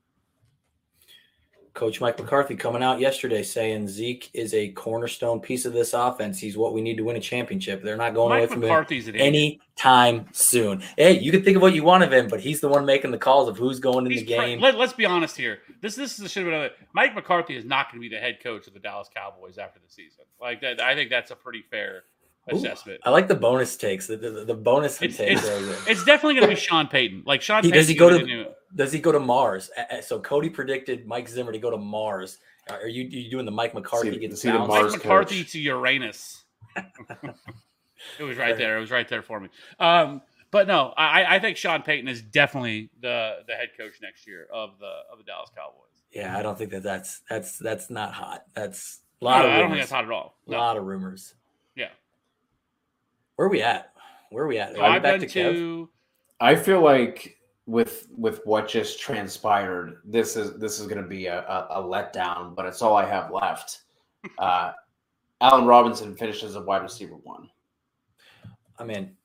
Coach Mike McCarthy coming out yesterday saying Zeke is a cornerstone piece of this offense. He's what we need to win a championship. They're not going away from him anytime soon. Hey, you can think of what you want of him, but he's the one making the calls of who's going in the game. Let's be honest here. This is the shit about it. Mike McCarthy is not going to be the head coach of the Dallas Cowboys after the season. Like that, I think that's a pretty fair assessment. I like the bonus takes. The bonus takes. It's definitely going to be Sean Payton. Like Sean Payton. Does he go to Mars? So Cody predicted Mike Zimmer to go to Mars. Are you doing the Mike McCarthy gets bounced? Mike McCarthy to Uranus. It was right there. It was right there for me. But no, I think Sean Payton is definitely the head coach next year of the Dallas Cowboys. Yeah, I don't think that's not hot. That's a lot of rumors. I don't think that's hot at all. No. A lot of rumors. Yeah. Where are we at? Are we back to Kev? I feel like with what just transpired, this is going to be a letdown, but it's all I have left. Allen Robinson finishes at wide receiver 1. I'm in.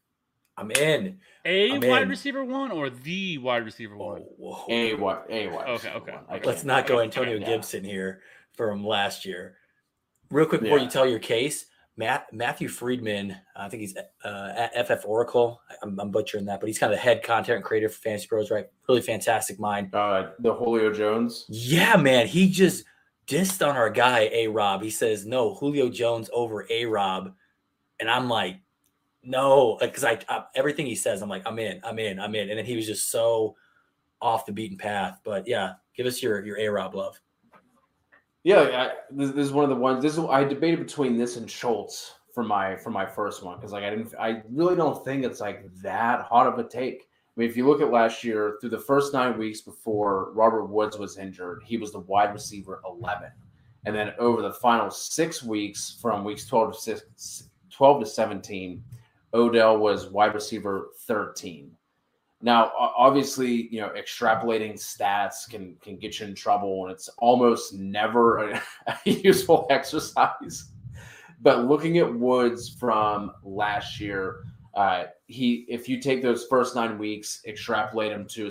Wide receiver 1 or the wide receiver 1? A wide receiver. Okay. Let's not go Antonio Gibson here from last year. Real quick before you tell your case, Matthew Friedman, I think he's at FF Oracle. I'm butchering that, but he's kind of the head content creator for Fantasy Pros, right? Really fantastic mind. The Julio Jones. Yeah, man. He just dissed on our guy, A-Rob. He says, no, Julio Jones over A-Rob. And I'm like, no, because I everything he says, I'm like, I'm in. And then he was just so off the beaten path. But yeah, give us your A-Rob love. Yeah, this is one of the ones. I debated between this and Schultz for my first one because I really don't think it's like that hot of a take. I mean, if you look at last year, through the first 9 weeks before Robert Woods was injured, he was the wide receiver 11, and then over the final 6 weeks, from weeks 12 to 17, Odell was wide receiver 13. Now, obviously, extrapolating stats can get you in trouble, and it's almost never a useful exercise. But looking at Woods from last year, If you take those first 9 weeks, extrapolate them to a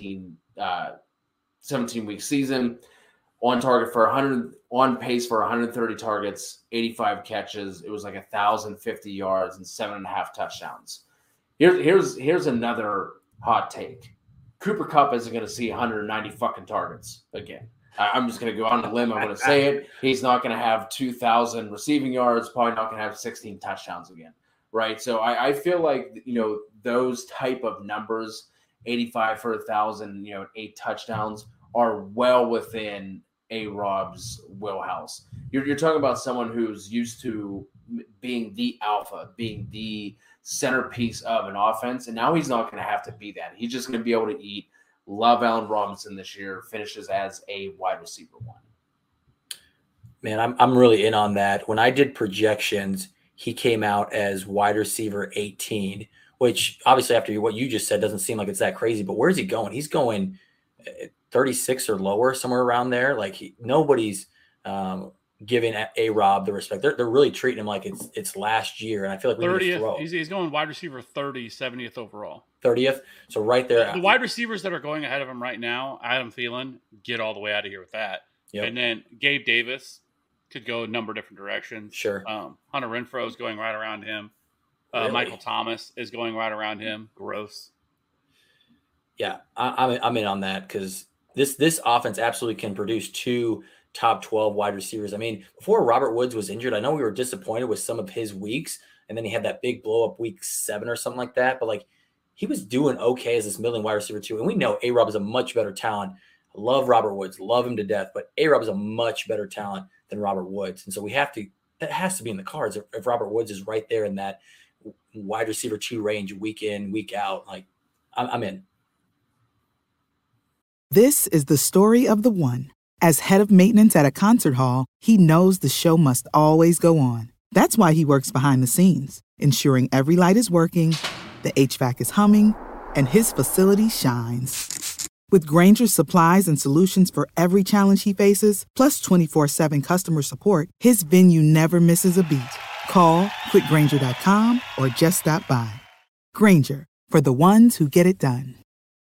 17-week season, on pace for 130 targets, 85 catches. It was like 1,050 yards and 7.5 touchdowns. Here's another hot take. Cooper Kupp isn't going to see 190 fucking targets again. I'm just going to go on a limb. I'm going to say it. He's not going to have 2,000 receiving yards, probably not going to have 16 touchdowns again, right? So I feel like, those type of numbers, 85 for 1,000, 8 touchdowns, are well within A-Rob's wheelhouse. You're talking about someone who's used to being the alpha, being the centerpiece of an offense, and now he's not going to have to be that. He's just going to be able to eat. Love Allen Robinson this year, finishes as a wide receiver 1. Man, I'm really in on that. When I did projections, he came out as wide receiver 18, which obviously after what you just said doesn't seem like it's that crazy, but where's he going? He's going 36 or lower, somewhere around there. Like nobody's giving A-Rob the respect. They're really treating him like it's last year, and I feel like we 30th. need to throw. He's going wide receiver 30, 70th overall. 30th. So right there. The wide receivers that are going ahead of him right now, Adam Thielen, get all the way out of here with that. Yep. And then Gabe Davis could go a number of different directions. Sure. Hunter Renfrow is going right around him. Really? Michael Thomas is going right around him. Gross. Yeah, I'm in on that because this offense absolutely can produce 2 top 12 wide receivers. I mean, before Robert Woods was injured, I know we were disappointed with some of his weeks, and then he had that big blow up week 7 or something like that. But like he was doing okay as this middling wide receiver too. And we know A-Rob is a much better talent. I love Robert Woods, love him to death, but A-Rob is a much better talent than Robert Woods. And so that has to be in the cards if Robert Woods is right there in that wide receiver 2 range week in, week out. Like I'm in. This is the story of the one. As head of maintenance at a concert hall, he knows the show must always go on. That's why he works behind the scenes, ensuring every light is working, the HVAC is humming, and his facility shines. With Grainger's supplies and solutions for every challenge he faces, plus 24/7 customer support, his venue never misses a beat. Call quickgrainger.com or just stop by. Grainger, for the ones who get it done.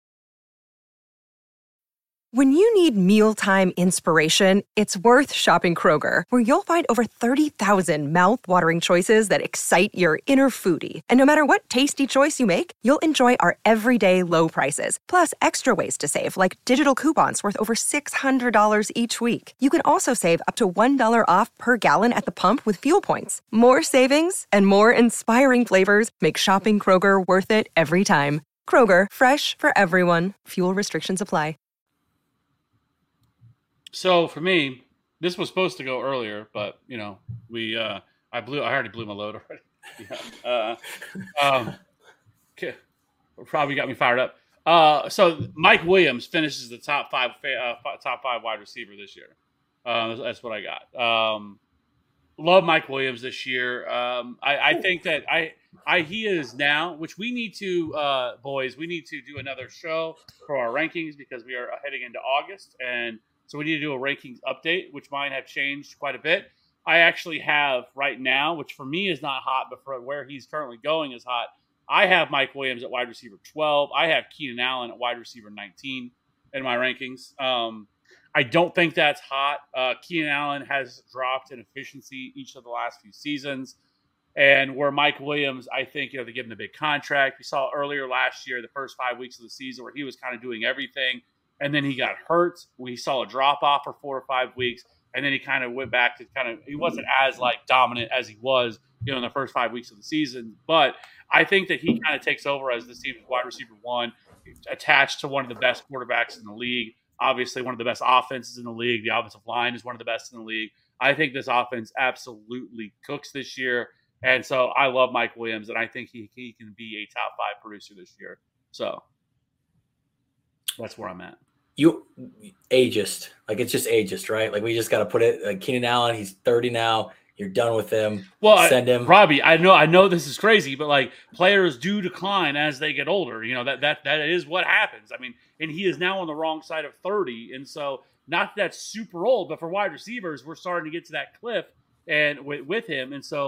When you need mealtime inspiration, it's worth shopping Kroger, where you'll find over 30,000 mouth-watering choices that excite your inner foodie. And no matter what tasty choice you make, you'll enjoy our everyday low prices, plus extra ways to save, like digital coupons worth over $600 each week. You can also save up to $1 off per gallon at the pump with fuel points. More savings and more inspiring flavors make shopping Kroger worth it every time. Kroger, fresh for everyone. Fuel restrictions apply. So for me, this was supposed to go earlier, but I already blew my load already. Okay. Probably got me fired up. So Mike Williams finishes the top five wide receiver this year. That's what I got. Love Mike Williams this year. I think that he is now, which we need to, boys, we need to do another show for our rankings because we are heading into August, and so we need to do a rankings update, which mine have changed quite a bit. I actually have right now, which for me is not hot, but for where he's currently going is hot. I have Mike Williams at wide receiver 12. I have Keenan Allen at wide receiver 19 in my rankings. I don't think that's hot. Keenan Allen has dropped in efficiency each of the last few seasons. And where Mike Williams, I think, they give him the big contract. We saw earlier last year, the first 5 weeks of the season, where he was kind of doing everything. And then he got hurt. We saw a drop off for 4 or 5 weeks. And then he kind of went back to he wasn't as dominant as he was, in the first 5 weeks of the season. But I think that he kind of takes over as this team's wide receiver 1, attached to one of the best quarterbacks in the league. Obviously, one of the best offenses in the league. The offensive line is one of the best in the league. I think this offense absolutely cooks this year. And so I love Mike Williams, and I think he can be a top 5 producer this year. So that's where I'm at. Ageist. It's just ageist, right? We just got to put it. Keenan Allen, he's 30 now. You're done with him. Well, send him. Robbie, I know this is crazy, but players do decline as they get older. That is what happens. I mean, and he is now on the wrong side of 30, and so not that that's super old, but for wide receivers, we're starting to get to that cliff and with him. And so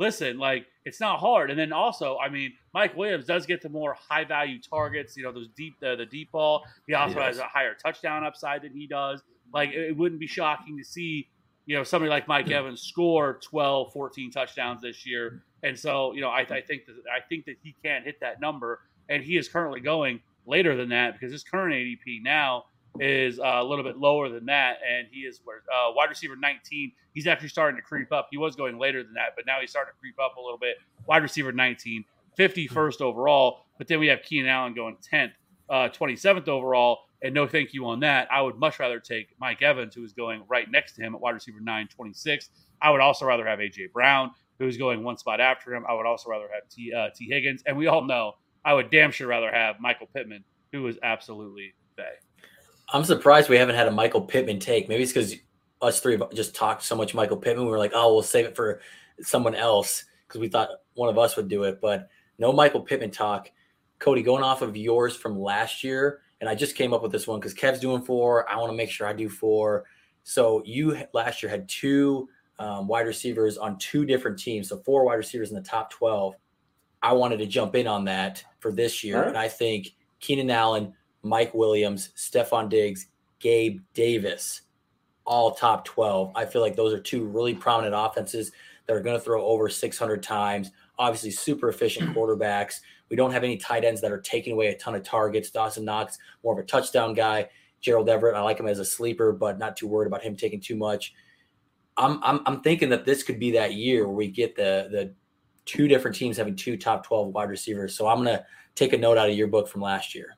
listen, like it's not hard. And then also, I mean, Mike Williams does get to more high value targets. You know, those deep, the deep ball. He also has a higher touchdown upside than he does. Like it wouldn't be shocking to see, you know, somebody like Mike Evans score 12, 14 touchdowns this year. And so, you know, I think that he can hit that number, and he is currently going later than that because his current ADP now is a little bit lower than that, and he is wide receiver 19. He's actually starting to creep up. He was going later than that, but now he's starting to creep up a little bit. Wide receiver 19, 51st overall, but then we have Keenan Allen going 10th, 27th overall, and no thank you on that. I would much rather take Mike Evans, who is going right next to him at wide receiver 9, 26th. I would also rather have A.J. Brown, who's going one spot after him. I would also rather have T. Higgins, and we all know I would damn sure rather have Michael Pittman, who is absolutely bae. I'm surprised we haven't had a Michael Pittman take. Maybe it's because us three just talked so much Michael Pittman. We were like, oh, we'll save it for someone else because we thought one of us would do it. But no Michael Pittman talk. Cody, going off of yours from last year, and I just came up with this one because Kev's doing 4. I want to make sure I do 4. So you last year had 2 wide receivers on 2 different teams. So 4 wide receivers in the top 12. I wanted to jump in on that for this year. Right. And I think Keenan Allen, Mike Williams, Stephon Diggs, Gabe Davis, all top 12. I feel like those are 2 really prominent offenses that are going to throw over 600 times. Obviously, super efficient quarterbacks. We don't have any tight ends that are taking away a ton of targets. Dawson Knox, more of a touchdown guy. Gerald Everett, I like him as a sleeper, but not too worried about him taking too much. I'm thinking that this could be that year where we get the 2 different teams having 2 top 12 wide receivers. So I'm going to take a note out of your book from last year.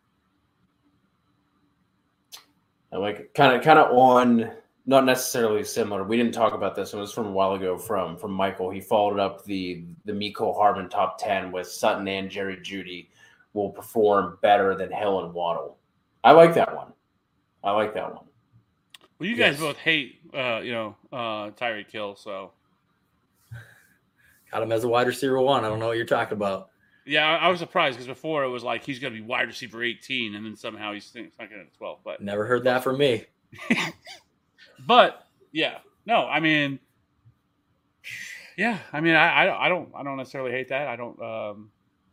I like kind of on, not necessarily similar. We didn't talk about this. It was from a while ago from Michael. He followed up the Mecole Hardman top 10 with Sutton and Jerry Jeudy will perform better than Hill and Waddle. I like that one. Well, you guys both hate, Tyreek Hill, so. Got him as a wide receiver 1. I don't know what you're talking about. Yeah, I was surprised because before it was like he's going to be wide receiver 18, and then somehow he's stuck in at 12. But never heard that from me. But yeah, no, I mean, I don't necessarily hate that. I don't.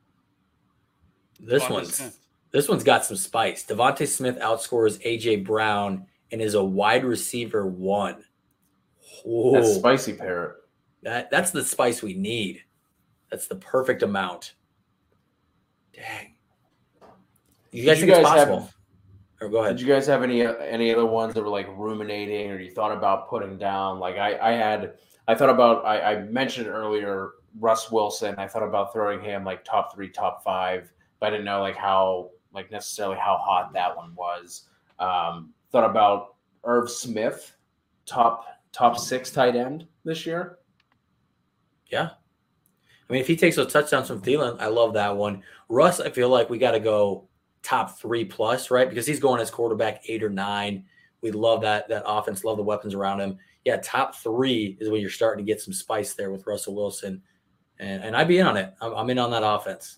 This one's got some spice. Devontae Smith outscores AJ Brown and is a wide receiver 1. Whoa. That's spicy, Parrot. That's the spice we need. That's the perfect amount. Dang. You guys think it's possible? Or go ahead. Did you guys have any other ones that were like ruminating, or you thought about putting down? Like I mentioned earlier Russ Wilson. I thought about throwing him like top 3, top 5, but I didn't know necessarily how hot that one was. Thought about Irv Smith, top 6 tight end this year. Yeah. I mean, if he takes those touchdowns from Thielen, I love that one. Russ, I feel like we got to go top 3 plus, right? Because he's going as quarterback 8 or 9. We love that offense, love the weapons around him. Yeah, top 3 is when you're starting to get some spice there with Russell Wilson. And I'd be in on it. I'm in on that offense.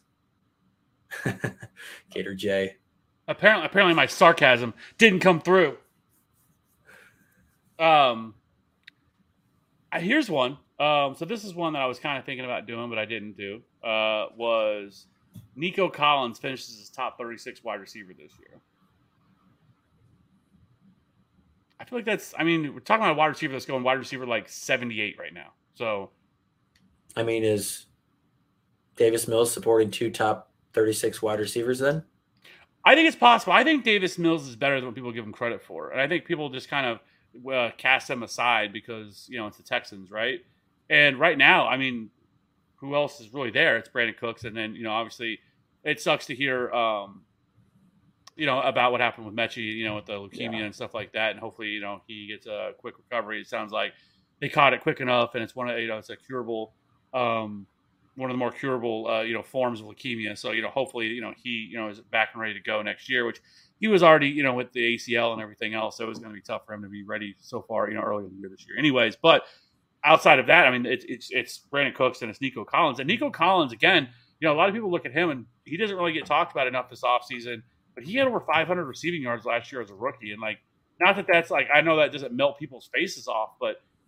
Gator J. Apparently my sarcasm didn't come through. Here's one. So this is one that I was kind of thinking about doing, but I didn't do. Was Nico Collins finishes as top 36 wide receiver this year. I feel like we're talking about a wide receiver that's going wide receiver like 78 right now. So, I mean, is Davis Mills supporting 2 top 36 wide receivers then? I think it's possible. I think Davis Mills is better than what people give him credit for. And I think people just kind of cast him aside because, it's the Texans, right? And right now, I mean, who else is really there? It's Brandon Cooks. And then, obviously it sucks to hear, about what happened with Mechie, with the leukemia and stuff like that. And hopefully, he gets a quick recovery. It sounds like they caught it quick enough, and it's it's a curable, one of the more curable, forms of leukemia. So, hopefully, he, is back and ready to go next year, which he was already, with the ACL and everything else. So it was going to be tough for him to be ready so far, early in the year this year anyways. But outside of that, I mean, it's Brandon Cooks and it's Nico Collins. And Nico Collins, again, a lot of people look at him and he doesn't really get talked about enough this offseason, but he had over 500 receiving yards last year as a rookie. And not that that's I know that doesn't melt people's faces off, but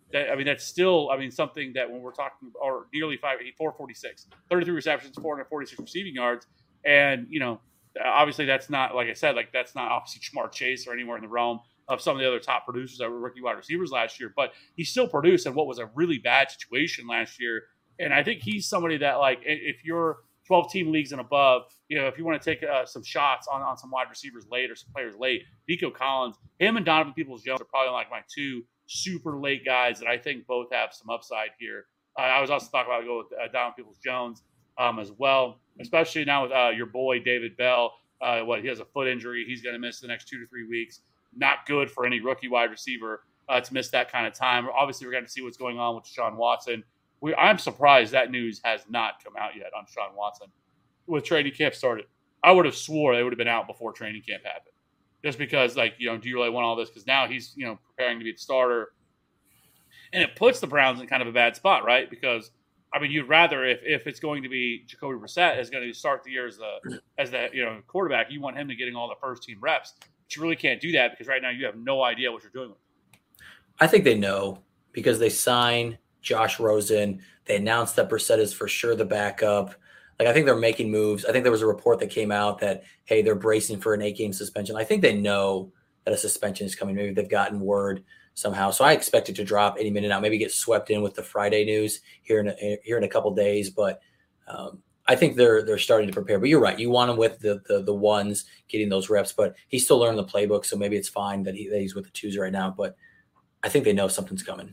That's still, something that when we're talking, or nearly 446, 33 receptions, 446 receiving yards. And, obviously that's not, like I said, like that's not obviously Jamar Chase or anywhere in the realm of some of the other top producers that were rookie wide receivers last year, but he still produced in what was a really bad situation last year. And I think he's somebody that, like, if you're 12-team leagues and above, if you want to take some shots on some wide receivers late or some players late, Nico Collins, him and Donovan Peoples-Jones are probably like my two super late guys that I think both have some upside here. I was also talking about go with Donovan Peoples-Jones as well, especially now with your boy David Bell. He has a foot injury. He's going to miss the next 2 to 3 weeks. Not good for any rookie wide receiver to miss that kind of time. Obviously, we're going to see what's going on with Deshaun Watson. I'm surprised that news has not come out yet on Deshaun Watson. With training camp started, I would have swore they would have been out before training camp happened. Just because, do you really want all this? Because now he's, preparing to be the starter. And it puts the Browns in kind of a bad spot, right? Because, you'd rather, if it's going to be Jacoby Brissett is going to start the year as the quarterback, you want him to getting all the first-team reps. But you really can't do that because right now you have no idea what you're doing with him. I think they know because they sign Josh Rosen. They announced that Brissett is for sure the backup. I think they're making moves. I think there was a report that came out that, hey, they're bracing for an 8-game suspension. I think they know that a suspension is coming. Maybe they've gotten word somehow. So I expect it to drop any minute now, maybe get swept in with the Friday news here in a couple days. But I think they're starting to prepare. But you're right. You want him with the ones getting those reps. But he's still learning the playbook, so maybe it's fine that he's with the twos right now. But I think they know something's coming.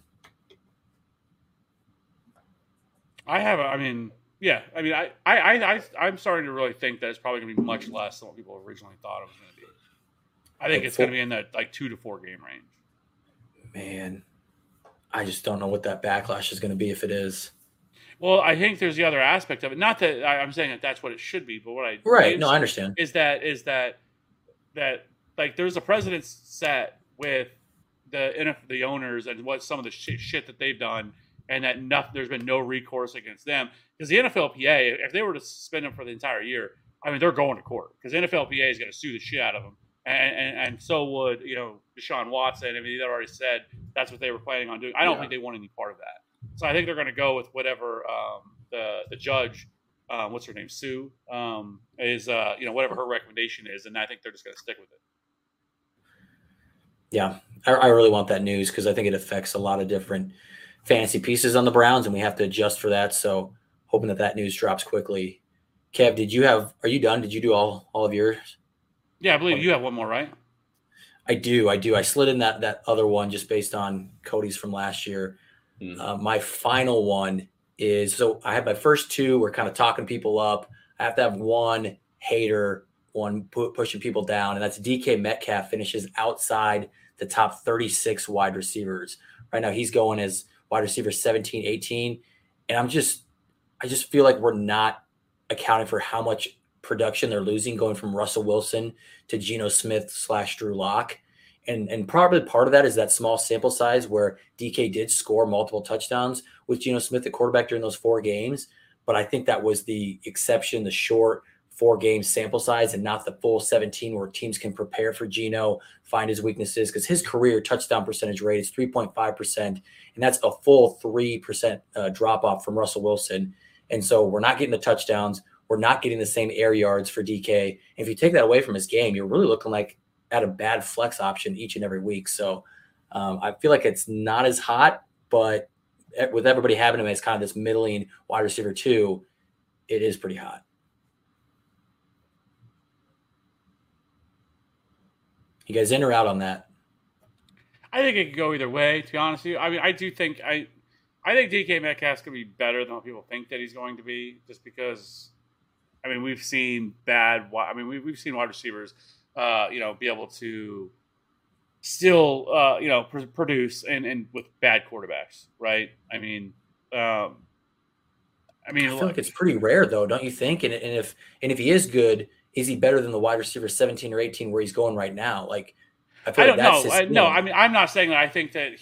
I'm starting to really think that it's probably going to be much less than what people originally thought it was going to be. I think it's going to be in that 2 to 4 game range. Man, I just don't know what that backlash is going to be if it is. Well, I think there's the other aspect of it. Not that I'm saying that that's what it should be, but what I I understand is that there's a precedent set with the owners and what some of the shit that they've done. And that there's been no recourse against them. Because the NFLPA, if they were to suspend them for the entire year, they're going to court. Because the NFLPA is going to sue the shit out of them. And so would, Deshaun Watson. they've already said that's what they were planning on doing. I don't think they want any part of that. So I think they're going to go with whatever the judge, what's her name, Sue, is, whatever her recommendation is. And I think they're just going to stick with it. Yeah, I really want that news because I think it affects a lot of different fantasy pieces on the Browns, and we have to adjust for that. So hoping that news drops quickly. Kev, are you done? Did you do all of yours? Yeah, I believe you have one more, right? I do. I slid in that other one just based on Cody's from last year. My final one is, so I had my first two. We're kind of talking people up. I have to have one hater, one pushing people down, and that's DK Metcalf finishes outside the top 36 wide receivers. Right now he's going as wide receiver 17, 18. And I just feel like we're not accounting for how much production they're losing going from Russell Wilson to Geno Smith / Drew Lock. And probably part of that is that small sample size where DK did score multiple touchdowns with Geno Smith at quarterback during those 4 games. But I think that was the exception, the short 4-game sample size and not the full 17 where teams can prepare for Geno, find his weaknesses, because his career touchdown percentage rate is 3.5%, and that's a full 3% drop off from Russell Wilson. And so we're not getting the touchdowns. We're not getting the same air yards for DK. And if you take that away from his game, you're really looking like at a bad flex option each and every week. So I feel like it's not as hot, but with everybody having him as kind of this middling wide receiver 2, it is pretty hot. You guys in or out on that? I think it could go either way, to be honest with you. I do think I think DK Metcalf's going to be better than what people think that he's going to be, just because, we've seen we've seen wide receivers, be able to still, produce and with bad quarterbacks, right? I feel like it's pretty rare, though, don't you think? And if he is good, is he better than the wide receiver 17 or 18 where he's going right now? Like, I feel like that's his thing. I'm not saying that. I think that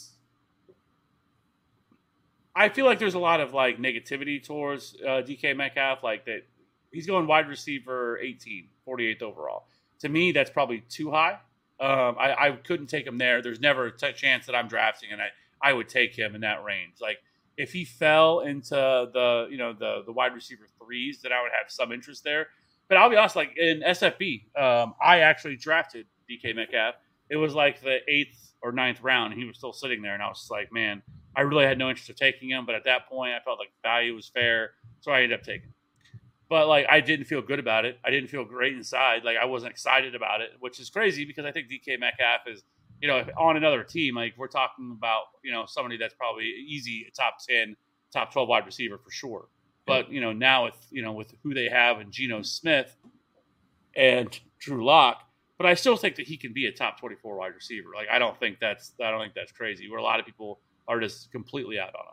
I feel like there's a lot of negativity towards DK Metcalf, like that he's going wide receiver 18, 48th overall. To me, that's probably too high. I couldn't take him there. There's never a chance that I'm drafting, and I would take him in that range. Like if he fell into the wide receiver threes, then I would have some interest there. But I'll be honest, like in SFB, I actually drafted DK Metcalf. It was like the 8th or 9th round, and he was still sitting there, and I was just like, man, I really had no interest in taking him. But at that point, I felt like the value was fair, so I ended up taking him. But like I didn't feel good about it. I didn't feel great inside. Like I wasn't excited about it, which is crazy because I think DK Metcalf is, on another team. Like we're talking about, somebody that's probably easy top 10, top 12 wide receiver for sure. But now with who they have in Geno Smith and Drew Lock, but I still think that he can be a top 24 wide receiver. Like I don't think that's crazy. Where a lot of people are just completely out on him.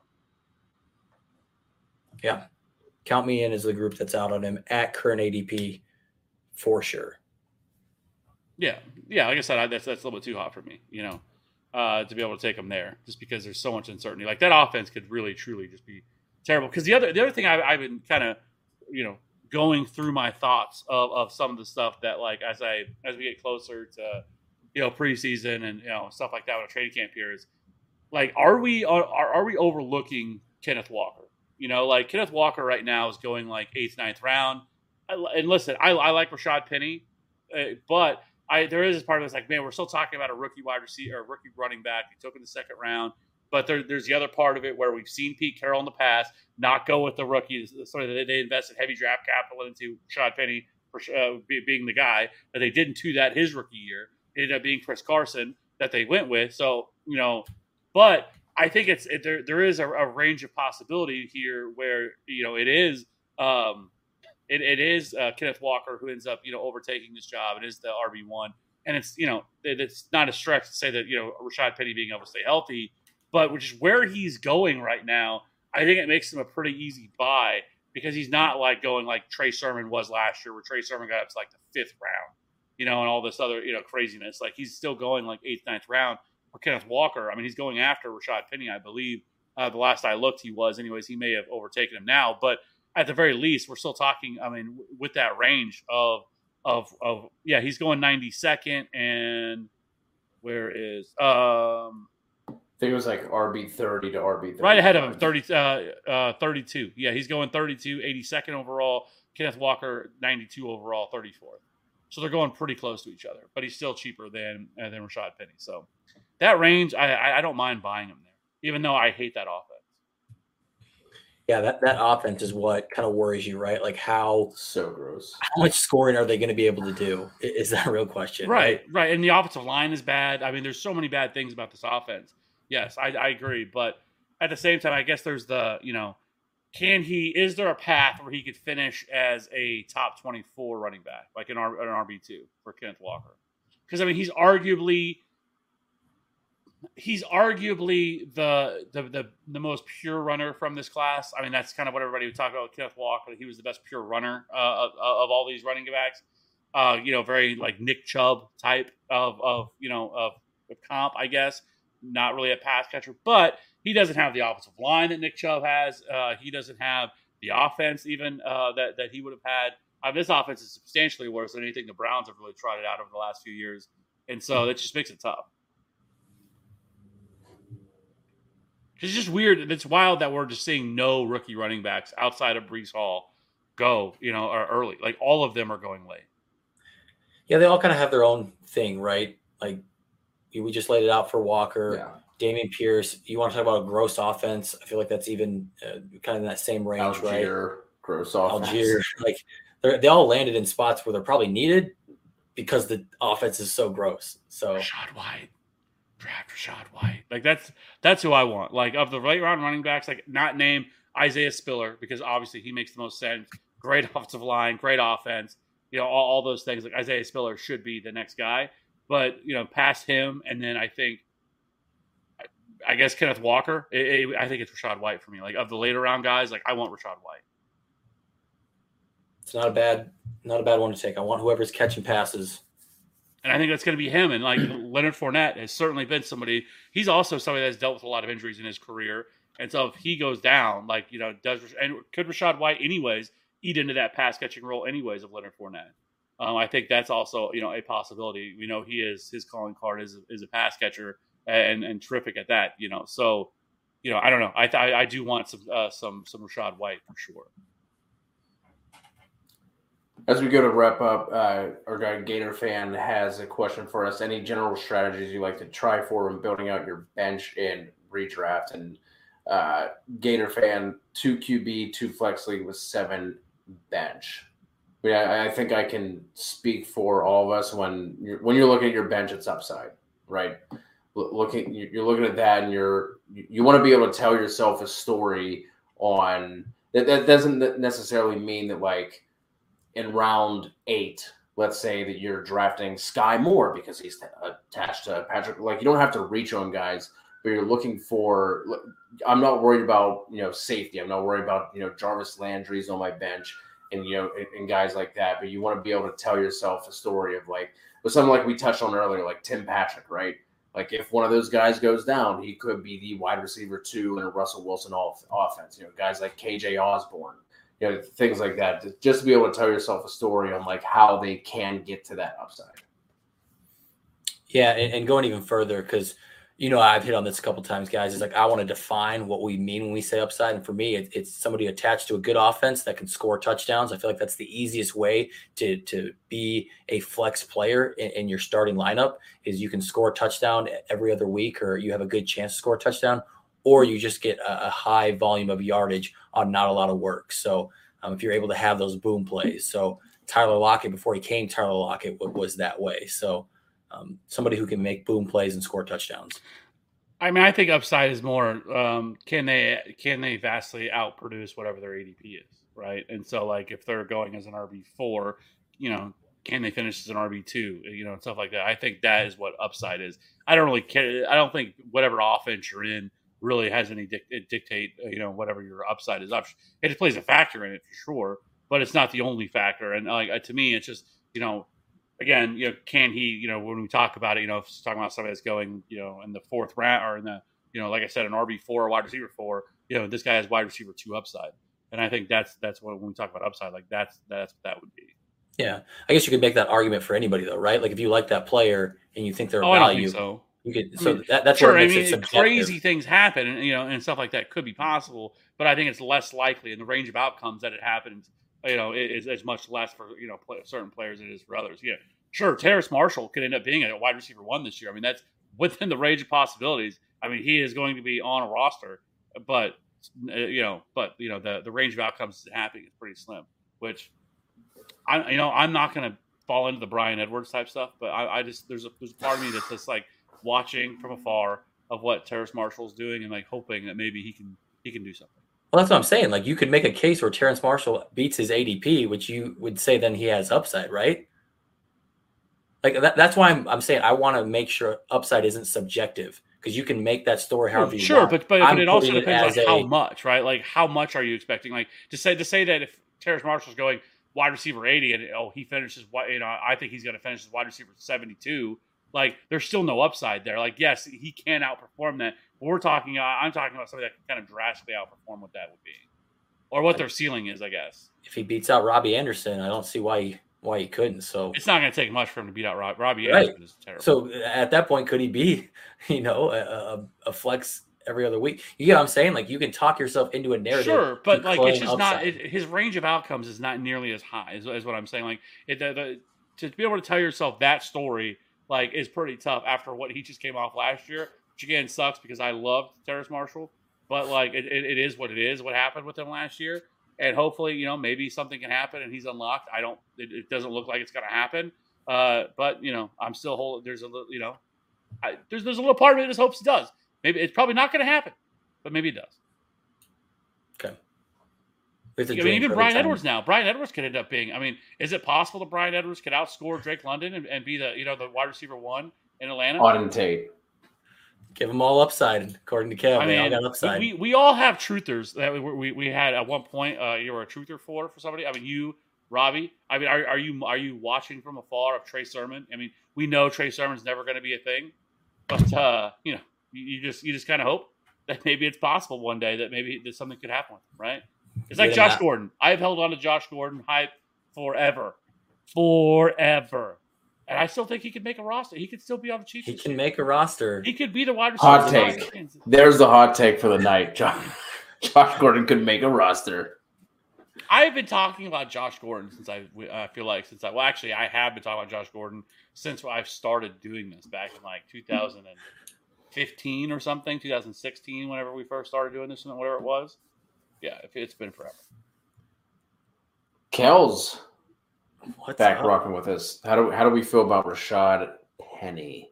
Yeah. Count me in as the group that's out on him at current ADP for sure. Yeah. Like I said, that's a little bit too hot for me, to be able to take him there, just because there's so much uncertainty. Like that offense could really, truly just be terrible. Because the other thing I've been kind of, going through my thoughts of some of the stuff that like as we get closer to, preseason and stuff like that with a training camp here is like, are we overlooking Kenneth Walker? Like Kenneth Walker right now is going like 8th, 9th round. And listen, I like Rashad Penny, but there is this part of it's like, man, we're still talking about a rookie wide receiver, or a rookie running back. He took in the 2nd round. But there's the other part of it where we've seen Pete Carroll in the past not go with the rookies. So they invested heavy draft capital into Rashad Penny for being the guy. But they didn't do that his rookie year. It ended up being Chris Carson that they went with. So, but I think there is a range of possibility here where it is Kenneth Walker who ends up overtaking this job. It is the RB1, and it's not a stretch to say that Rashad Penny being able to stay healthy, but which is where he's going right now. I think it makes him a pretty easy buy because he's not like going like Trey Sermon was last year, where Trey Sermon got up to like the 5th round, and all this other craziness. Like he's still going like 8th, 9th round. For Kenneth Walker, I mean, he's going after Rashad Penny, I believe. The last I looked, he was. Anyways, he may have overtaken him now. But at the very least, we're still talking, I mean, with that range of he's going 92nd. And where is I think it was like RB 30 to RB 30. Right ahead of him, 32. Yeah, he's going 32, 82nd overall. Kenneth Walker, 92 overall, 34th. So they're going pretty close to each other. But he's still cheaper than Rashad Penny. So that range, I don't mind buying him there, even though I hate that offense. Yeah, that offense is what kind of worries you, right? Like how so gross. How much scoring are they going to be able to do? Is that a real question? Right. And the offensive line is bad. I mean, there's so many bad things about this offense. Yes, I agree. But at the same time, I guess there's the, is there a path where he could finish as a top 24 running back, like an RB2 for Kenneth Walker? Because, I mean, he's arguably the most pure runner from this class. I mean, that's kind of what everybody would talk about with Kenneth Walker. He was the best pure runner of all these running backs. Very like Nick Chubb type of comp, I guess. Not really a pass catcher, but he doesn't have the offensive line that Nick Chubb has. He doesn't have the offense even that he would have had. This offense is substantially worse than anything the Browns have really trotted out over the last few years. And so that just makes it tough. It's just weird. It's wild that we're just seeing no rookie running backs outside of Breece Hall go, or early. Like all of them are going late. Yeah, they all kind of have their own thing, right? Like we just laid it out for Walker. Yeah. Dameon Pierce. You want to talk about a gross offense? I feel like that's even kind of in that same range, Algier, right? Gross offense. Algier. Like they all landed in spots where they're probably needed because the offense is so gross. So Rashad White. Draft Rashad White. Like that's who I want. Like of the late round running backs, like not name Isaiah Spiller because obviously he makes the most sense. Great offensive line, great offense. All those things. Like Isaiah Spiller should be the next guy, but past him, and then I guess Kenneth Walker. I think it's Rashad White for me. Like of the later round guys, like I want Rashad White. It's not a bad one to take. I want whoever's catching passes. And I think that's going to be him. And like Leonard Fournette has certainly been somebody. He's also somebody that's dealt with a lot of injuries in his career. And so if he goes down, could Rashad White anyways eat into that pass catching role anyways of Leonard Fournette? I think that's also a possibility. His calling card is a pass catcher and terrific at that. So I don't know. I do want some Rachaad White for sure. As we go to wrap up, our guy Gator Fan has a question for us. Any general strategies you like to try for when building out your bench in redraft? And Gator Fan, 2 QB, 2 flex league with 7 bench. I think I can speak for all of us when you're looking at your bench, it's upside, right? You're looking at that, and you want to be able to tell yourself a story on that. That doesn't necessarily mean that, like, in round 8, let's say that you're drafting Sky Moore because he's attached to Patrick. Like, you don't have to reach on guys, but you're looking for. I'm not worried about safety. I'm not worried about Jarvis Landry's on my bench and and guys like that. But you want to be able to tell yourself a story of, like, with something like we touched on earlier, like Tim Patrick, right? Like, if one of those guys goes down, he could be the wide receiver 2 in a Russell Wilson offense. Guys like KJ Osborne. Things like that, just to be able to tell yourself a story on, like, how they can get to that upside. Yeah, and going even further, because, I've hit on this a couple times, guys, is like, I want to define what we mean when we say upside. And for me, it's somebody attached to a good offense that can score touchdowns. I feel like that's the easiest way to be a flex player in your starting lineup, is you can score a touchdown every other week, or you have a good chance to score a touchdown, or you just get a high volume of yardage on not a lot of work. So if you're able to have those boom plays. So Tyler Lockett, before he came Tyler Lockett, was that way. So somebody who can make boom plays and score touchdowns. I mean, I think upside is more can they vastly outproduce whatever their ADP is, right? And so, like, if they're going as an RB4, can they finish as an RB2, and stuff like that. I think that is what upside is. I don't really care. I don't think whatever offense you're in really has any dictate, whatever your upside is. It just plays a factor in it for sure, but it's not the only factor. And to me, it's just, again, can he, when we talk about it, if it's talking about somebody that's going, in the 4th round, or in the, like I said, an RB4, wide receiver 4, this guy has wide receiver 2 upside. And I think that's what, when we talk about upside, like that's what that would be. Yeah. I guess you could make that argument for anybody though, right? Like, if you like that player and you think they're a value. I don't think so. You could, that's sure. where it makes it subjective. Crazy things happen, and and stuff like that could be possible, but I think it's less likely, and the range of outcomes that it happens, is much less for certain players than it is for others. Yeah, sure. Terrace Marshall could end up being a wide receiver 1 this year. I mean, that's within the range of possibilities. I mean, he is going to be on a roster, but the range of outcomes is happening is pretty slim. Which I'm not going to fall into the Bryan Edwards type stuff, but I just there's a part of me that's just like watching from afar of what Terrace Marshall's doing and, like, hoping that maybe he can do something. Well, that's what I'm saying. Like, you could make a case where Terrace Marshall beats his ADP, which you would say then he has upside, right? Like, that's why I'm saying I want to make sure upside isn't subjective, because you can make that story however you want. Sure, but it also depends on how much, right? Like, how much are you expecting? Like, to say that if Terrace Marshall's going wide receiver 80 and he finishes, I think he's going to finish as wide receiver 72. Like, there's still no upside there. Like, yes, he can outperform that. But I'm talking about somebody that can kind of drastically outperform what that would be, or what their ceiling is, I guess. If he beats out Robbie Anderson, I don't see why he couldn't. So it's not going to take much for him to beat out Robbie Anderson. Is terrible. So at that point, could he be, a flex every other week? You get what I'm saying? Like, you can talk yourself into a narrative. Sure, but like, it's just upside. Not his range of outcomes is not nearly as high, is what I'm saying. Like, to be able to tell yourself that story, like, is pretty tough after what he just came off last year, which again sucks because I loved Terrace Marshall, but like it is what it is, what happened with him last year. And hopefully, maybe something can happen and he's unlocked. It doesn't look like it's going to happen. But I'm still there's a little, there's a little part of me that just hopes it does. Maybe it's probably not going to happen, but maybe it does. Okay. Even Bryan Edwards now. Bryan Edwards could end up being. I mean, is it possible that Bryan Edwards could outscore Drake London and be the the wide receiver 1 in Atlanta? Auden Tate. Give them all upside, according to Kev. They all got upside. We all have truthers that we had at one point. You were a truther for somebody. I mean, you, Robbie. I mean, are you watching from afar of Trey Sermon? I mean, we know Trey Sermon's never going to be a thing, but you just kind of hope that maybe it's possible one day that maybe something could happen with him, right? It's like Josh Gordon. I've held on to Josh Gordon hype forever. And I still think he could make a roster. He could still be on the Chiefs. He can make a roster. He could be the wide receiver. Hot take. There's the hot take for the night. Josh Gordon could make a roster. I've been talking about Josh Gordon since I have been talking about Josh Gordon since I've started doing this back in like 2015 or something, 2016, whenever we first started doing this, and whatever it was. Yeah, it's been forever. Kells. What's back up? rocking with us. How do we feel about Rashad Penny?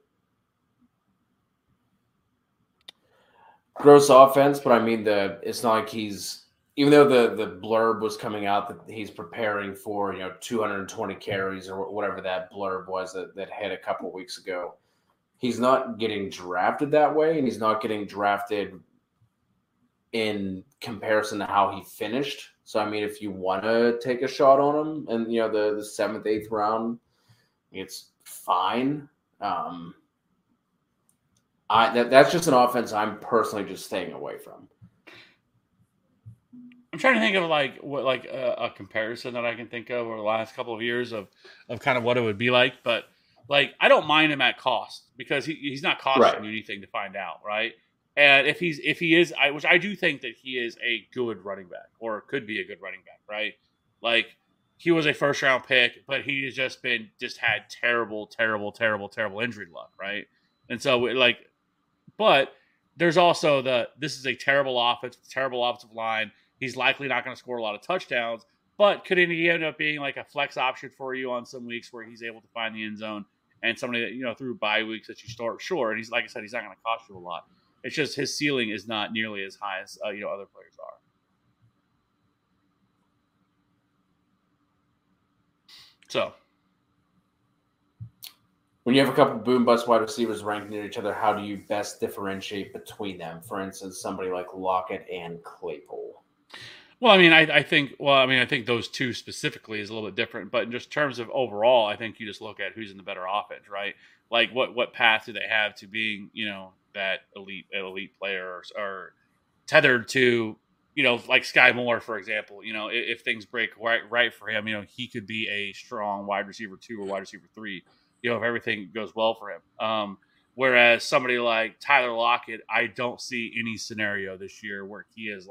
Gross offense, but I mean it's not like he's, even though the blurb was coming out that he's preparing for 220 carries or whatever that blurb was that hit a couple weeks ago. He's not getting drafted that way, and he's not getting drafted in comparison to how he finished. So, I mean, if you want to take a shot on him and, the 7th, 8th round, it's fine. That's just an offense I'm personally just staying away from. I'm trying to think of a comparison that I can think of over the last couple of years of kind of what it would be like. But, I don't mind him at cost because he's not costing you anything to find out, right? And if he is, which I do think that he is a good running back or could be a good running back, right? He was a first round pick, but he has just had terrible injury luck, right? And so but there's also this is a terrible offense, terrible offensive line. He's likely not going to score a lot of touchdowns, but could he end up being like a flex option for you on some weeks where he's able to find the end zone and somebody that through bye weeks that you start sure, and he's, like I said, he's not going to cost you a lot. It's just his ceiling is not nearly as high as other players are. So, when you have a couple boom bust wide receivers ranked near each other, how do you best differentiate between them? For instance, somebody like Lockett and Claypool. Well, I mean, I think those two specifically is a little bit different, but in just terms of overall, I think you just look at who's in the better offense, right? Like what path do they have to being, that elite player or tethered to, like Sky Moore, for example. If things break right for him, he could be a strong wide receiver 2 or wide receiver 3, if everything goes well for him. Whereas somebody like Tyler Lockett, I don't see any scenario this year where he is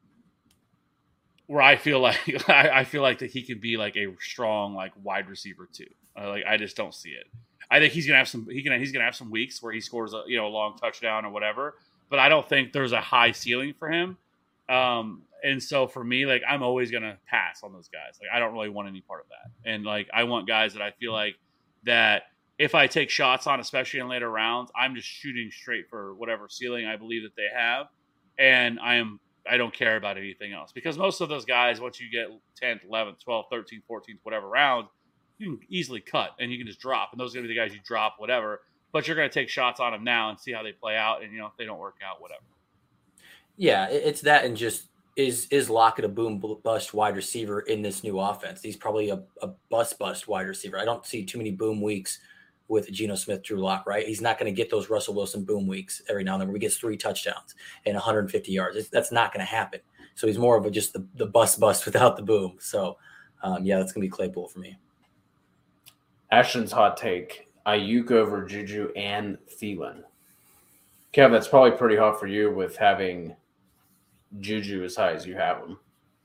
where I feel like that he can be like a strong wide receiver 2. I just don't see it. I think he's gonna have some weeks where he scores a long touchdown or whatever, but I don't think there's a high ceiling for him. And so for me, I'm always gonna pass on those guys. I don't really want any part of that. And I want guys that I feel like that if I take shots on, especially in later rounds, I'm just shooting straight for whatever ceiling I believe that they have, and I don't care about anything else, because most of those guys, once you get 10th, 11th, 12th, 13th, 14th, whatever round, you can easily cut and you can just drop. And those are going to be the guys you drop, whatever. But you're going to take shots on them now and see how they play out. And, if they don't work out, whatever. Yeah, it's that. And just is Lockett a boom bust wide receiver in this new offense? He's probably a bust wide receiver. I don't see too many boom weeks with Geno Smith, Drew Lock, right? He's not going to get those Russell Wilson boom weeks every now and then where he gets 3 touchdowns and 150 yards. That's not going to happen. So he's more of just the bust without the boom. So, that's going to be Claypool for me. Ashton's hot take: Ayuk over Juju and Thielen. Kev, that's probably pretty hot for you with having Juju as high as you have him.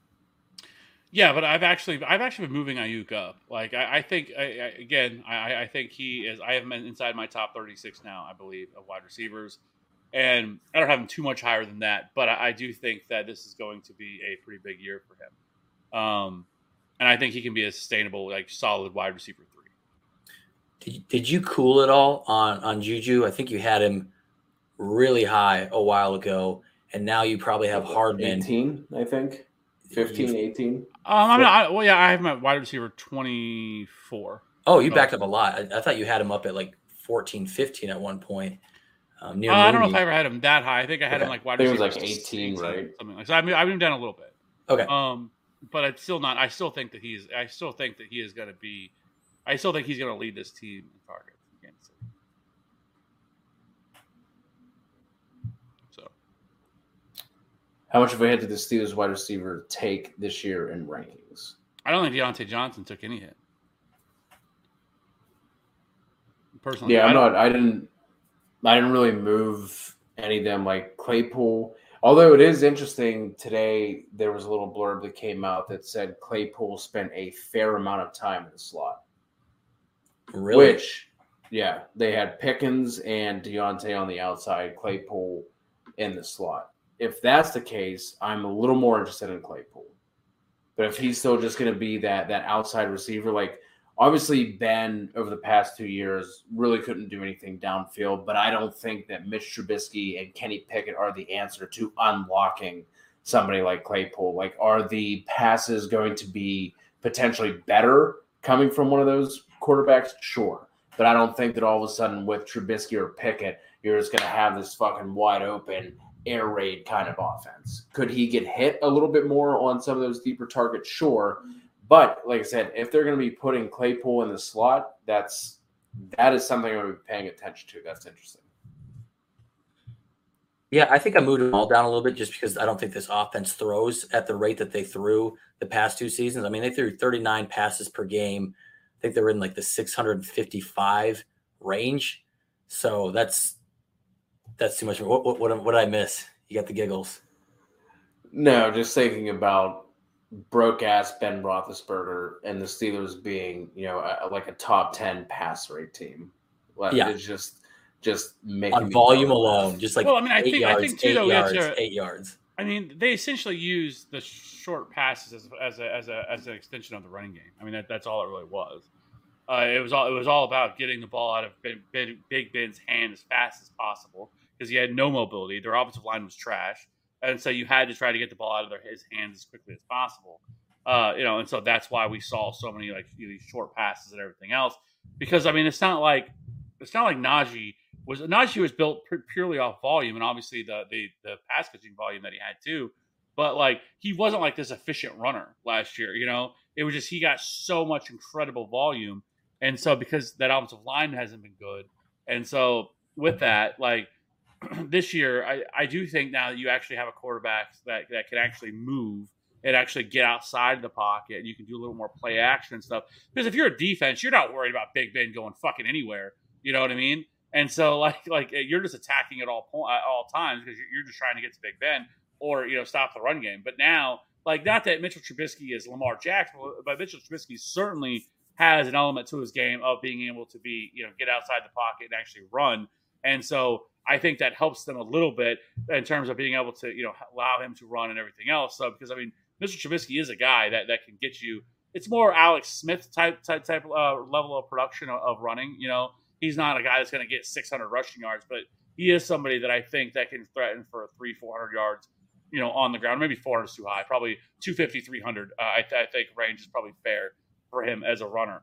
Yeah, but I've actually been moving Ayuk up. I think I think he is. I have him inside my top 36 now, I believe, of wide receivers, and I don't have him too much higher than that. But I do think that this is going to be a pretty big year for him, and I think he can be a sustainable, solid wide receiver 3. Did you cool it all on Juju? I think you had him really high a while ago, and now you probably have Hardman. 18, I think. 15, 18. I have him at wide receiver 24. Oh, you backed up a lot. I thought you had him up at 14, 15 at one point. I don't know if I ever had him that high. I think I had him wide receiver. It was 18, right? Something like that. So I've moved down a little bit. Okay. But it's still not. I still think that he is going to be. I still think he's going to lead this team in targets. So, how much of a hit did the Steelers wide receiver take this year in rankings? I don't think Deontay Johnson took any hit. personally. Yeah, I didn't really move any of them like Claypool. Although it is interesting, today there was a little blurb that came out that said Claypool spent a fair amount of time in the slot. Really? Which, yeah, they had Pickens and Deontay on the outside, Claypool in the slot. If that's the case, I'm a little more interested in Claypool. But if he's still just going to be that outside receiver, like obviously Ben over the past 2 years really couldn't do anything downfield, but I don't think that Mitch Trubisky and Kenny Pickett are the answer to unlocking somebody like Claypool. Like, are the passes going to be potentially better coming from one of those quarterbacks? Sure. But I don't think that all of a sudden with Trubisky or Pickett, you're just going to have this fucking wide open air raid kind of offense. Could he get hit a little bit more on some of those deeper targets? Sure. But like I said, if they're going to be putting Claypool in the slot, that is something I'm going to be paying attention to. That's interesting. Yeah, I think I moved them all down a little bit just because I don't think this offense throws at the rate that they threw the past 2 seasons. I mean, they threw 39 passes per game. I think they were in like the 655 range. So that's too much. What did I miss? You got the giggles. No, just thinking about broke ass Ben Roethlisberger and the Steelers being, like a top 10 pass rate team. Like, yeah, it's just making on volume alone, just like I think too, 8 yards. I mean, they essentially use the short passes as an extension of the running game. I mean, that's all it really was. It was all about getting the ball out of Big Ben's hand as fast as possible because he had no mobility. Their offensive line was trash, and so you had to try to get the ball out of his hands as quickly as possible. And so that's why we saw so many these short passes and everything else. Because I mean, it's not like Najee was built purely off volume, and obviously the pass catching volume that he had too. But like he wasn't like this efficient runner last year. It was just he got so much incredible volume. And so because that offensive line hasn't been good, and so with that, like this year, I do think now that you actually have a quarterback that can actually move and actually get outside of the pocket, and you can do a little more play action and stuff. Because if you're a defense, you're not worried about Big Ben going fucking anywhere. You know what I mean? And so like you're just attacking at all times because you're just trying to get to Big Ben or stop the run game. But now, like, not that Mitchell Trubisky is Lamar Jackson, but Mitchell Trubisky certainly has an element to his game of being able to be, get outside the pocket and actually run. And so I think that helps them a little bit in terms of being able to, allow him to run and everything else. So, because I mean, Mr. Trubisky is a guy that can get you, it's more Alex Smith type level of production of running. He's not a guy that's going to get 600 rushing yards, but he is somebody that I think that can threaten for 300-400 yards, on the ground. Maybe 400 is too high, probably 250, 300. I think range is probably fair for him as a runner.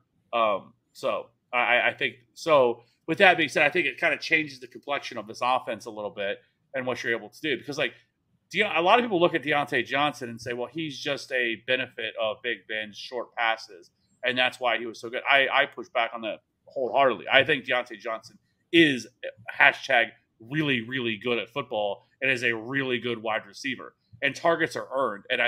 So I think so. With that being said, I think it kind of changes the complexion of this offense a little bit and what you're able to do. Because like a lot of people look at Deontay Johnson and say, well, he's just a benefit of Big Ben's short passes, and that's why he was so good. I push back on that wholeheartedly. I think Deontay Johnson is # really, really good at football and is a really good wide receiver. And targets are earned. And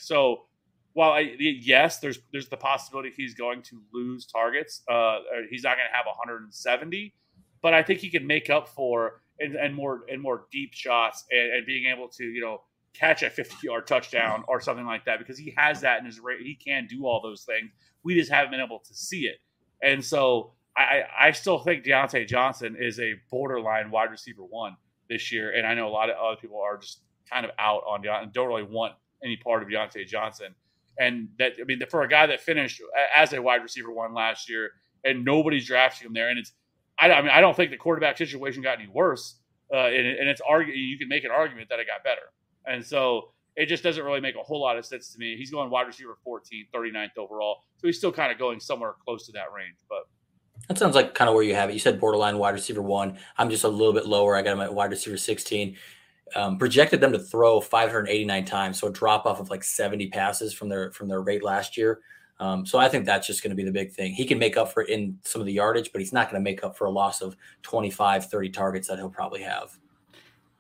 while yes, there's the possibility he's going to lose targets. He's not going to have 170, but I think he can make up for and more deep shots and being able to catch a 50-yard touchdown or something like that because he has that in his rate. He can do all those things. We just haven't been able to see it, and so I still think Deontay Johnson is a borderline wide receiver 1 this year, and I know a lot of other people are just kind of out on Deontay and don't really want any part of Deontay Johnson. And that, I mean, for a guy that finished as a wide receiver 1 last year, and nobody's drafting him there, and I don't think the quarterback situation got any worse. And it's you can make an argument that it got better, and so it just doesn't really make a whole lot of sense to me. He's going wide receiver 14, 39th overall, so he's still kind of going somewhere close to that range. But that sounds like kind of where you have it. You said borderline wide receiver 1. I'm just a little bit lower. I got him at wide receiver 16. Projected them to throw 589 times, so a drop off of like 70 passes from their rate last year. So I think that's just going to be the big thing. He can make up for it in some of the yardage, but he's not going to make up for a loss of 25, 30 targets that he'll probably have.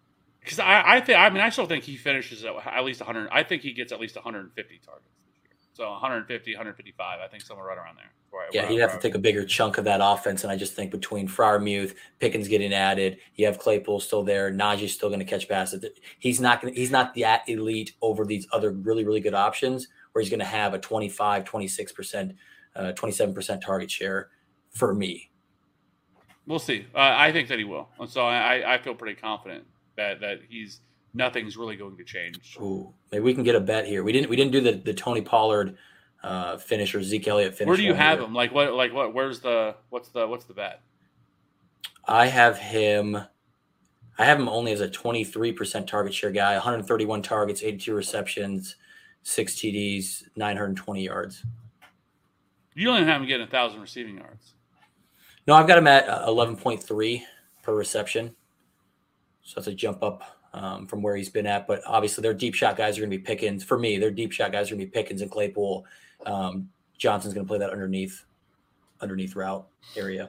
Because I still think he finishes at least 100. I think he gets at least 150 targets this year. So 150, 155, I think somewhere right around there. Yeah, he'd have to take a bigger chunk of that offense. And I just think between Freiermuth, Pickens getting added, you have Claypool still there, Najee's still going to catch passes. He's not that elite over these other really, really good options where he's going to have a 25, 26%, 27% target share for me. We'll see. I think that he will. And so I feel pretty confident that nothing's really going to change. Ooh, maybe we can get a bet here. We didn't do the Tony Pollard finish or Zeke Elliott finish. Where do you have him? Like what? What's the bet? I have him only as a 23% target share guy, 131 targets, 82 receptions, 6 TDs, 920 yards. You don't even have him getting 1,000 receiving yards. No, I've got him at 11.3 per reception. So that's a jump up from where he's been at. But obviously their deep shot guys are going to be Pickens. For me, their deep shot guys are going to be Pickens and Claypool. Johnson's going to play that underneath route area.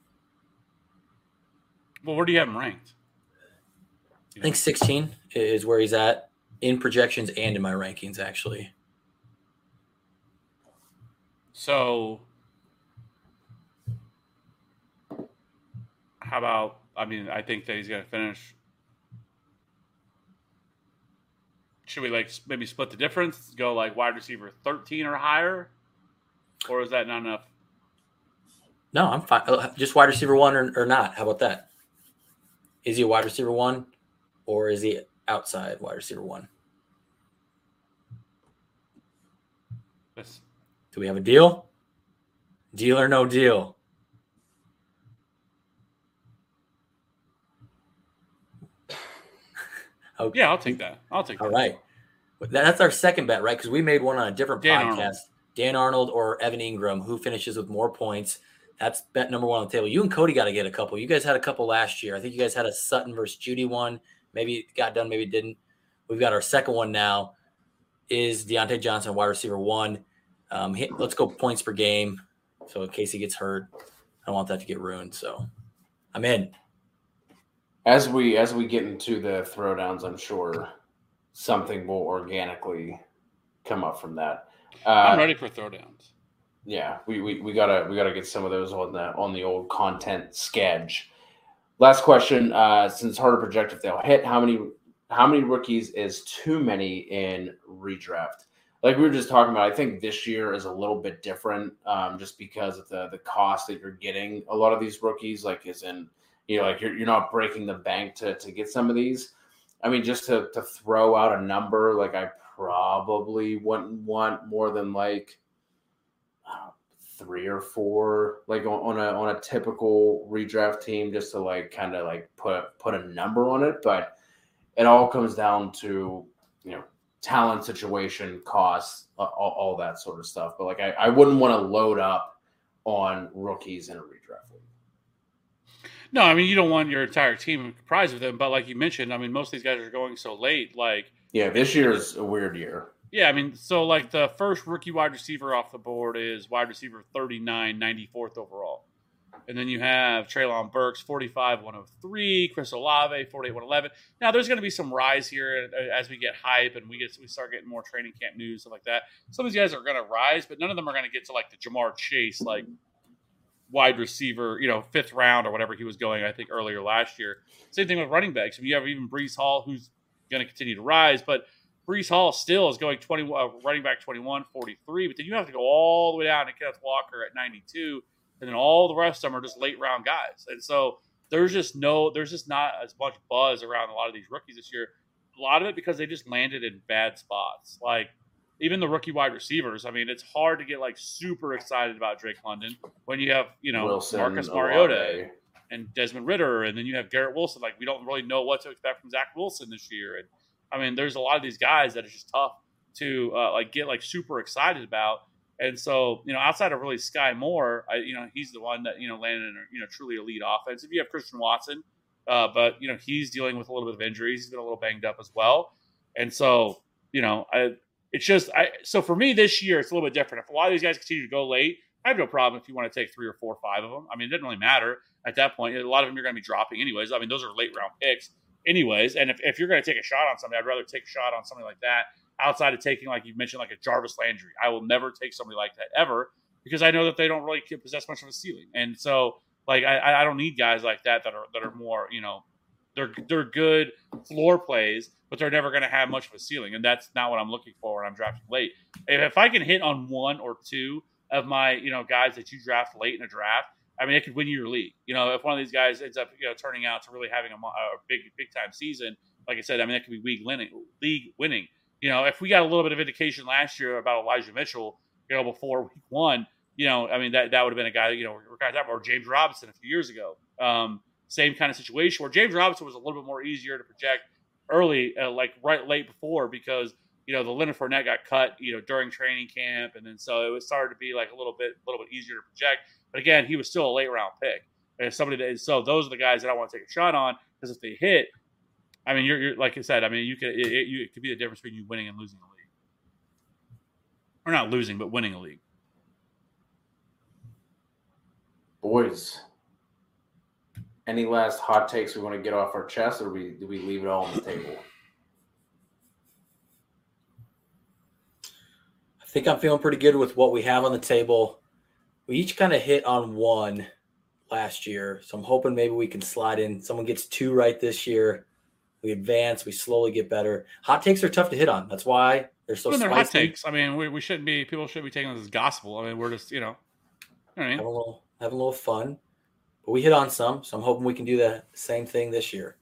Well, where do you have him ranked? I think 16 is where he's at in projections and in my rankings, actually. So how about, I think that he's going to finish. Should we maybe split the difference, go wide receiver 13 or higher? Or is that not enough? No, I'm fine. Just wide receiver 1 or not. How about that? Is he a wide receiver 1 or is he outside wide receiver 1? Yes. Do we have a deal? Deal or no deal? Okay. Yeah, I'll take that. All right. That's our second bet, right? Because we made one on a different podcast. Dan Arnold or Evan Ingram, who finishes with more points. That's bet number 1 on the table. You and Cody got to get a couple. You guys had a couple last year. I think you guys had a Sutton versus Judy one. Maybe it got done, maybe it didn't. We've got our second one now. Is Deontay Johnson wide receiver 1? Let's go points per game. So in case he gets hurt, I don't want that to get ruined. So I'm in. As we get into the throwdowns, I'm sure something will organically come up from that. I'm ready for throwdowns. Yeah, we gotta get some of those on the old content sketch. Last question, since it's hard to project if they'll hit, how many rookies is too many in redraft? Like we were just talking about, I think this year is a little bit different, just because of the cost that you're getting a lot of these rookies. Like is in, you're not breaking the bank to get some of these. Just to throw out a number, I probably wouldn't want more than 3 or 4, on a typical redraft team, just to put a number on it. But it all comes down to talent, situation, costs, all that sort of stuff. But I wouldn't want to load up on rookies in a redraft league. No, you don't want your entire team comprised of them. But like you mentioned, most of these guys are going so late. Yeah, this year is a weird year. Yeah, so the first rookie wide receiver off the board is wide receiver 39, 94th overall. And then you have Treylon Burks, 45, 103, Chris Olave, 48, 111. Now, there's going to be some rise here as we get hype and we start getting more training camp news, stuff like that. Some of these guys are going to rise, but none of them are going to get to the Jamar Chase, wide receiver, 5th round or whatever he was going, I think, earlier last year. Same thing with running backs. You have even Breece Hall, who's going to continue to rise, but Breece Hall still is going running back 21, 43, but then you have to go all the way down to Kenneth Walker at 92, and then all the rest of them are just late round guys. And so there's just not as much buzz around a lot of these rookies this year. A lot of it because they just landed in bad spots. Even the rookie wide receivers, it's hard to get super excited about Drake London when you have, Wilson, Marcus Mariota and Desmond Ridder, and then you have Garrett Wilson. We don't really know what to expect from Zach Wilson this year. And there's a lot of these guys that it's just tough to get super excited about. And so, outside of really Sky Moore, he's the one that, landed in a truly elite offense. If you have Christian Watson, but he's dealing with a little bit of injuries. He's been a little banged up as well. And so, so for me this year, it's a little bit different. If a lot of these guys continue to go late, I have no problem if you want to take 3 or 4 or 5 of them. It doesn't really matter at that point. A lot of them you're going to be dropping anyways. Those are late round picks anyways. And if you're going to take a shot on somebody, I'd rather take a shot on somebody like that outside of taking, like you mentioned, like a Jarvis Landry. I will never take somebody like that ever because I know that they don't really possess much of a ceiling. And so, like, I don't need guys like that are more, they're good floor plays, but they're never going to have much of a ceiling. And that's not what I'm looking for when I'm drafting late. If I can hit on one or two of my, guys that you draft late in a draft, I mean, it could win you your league. If one of these guys ends up, turning out to really having a big time season, like I said, I mean, that could be league winning. If we got a little bit of indication last year about Elijah Mitchell, before week one, I mean, that would have been a guy, we're kind of talking about, James Robinson a few years ago. Same kind of situation where James Robinson was a little bit more easier to project early, late before, because, the Leonard Fournette got cut, during training camp. And then so it started to be like a little bit easier to project. But again, he was still a late round pick. And so those are the guys that I want to take a shot on, because if they hit, I mean, you're like I said, I mean, it could be the difference between you winning and losing a league. Or not losing, but winning a league. Boys, any last hot takes we want to get off our chest, or do we leave it all on the table? I think I'm feeling pretty good with what we have on the table. We each kind of hit on one last year, so I'm hoping maybe we can slide in. Someone gets two right this year. We advance. We slowly get better. Hot takes are tough to hit on. That's why they're so spicy. They're hot takes. I mean, people shouldn't be taking this as gospel. I mean, we're just, have a little fun. But we hit on some, so I'm hoping we can do the same thing this year.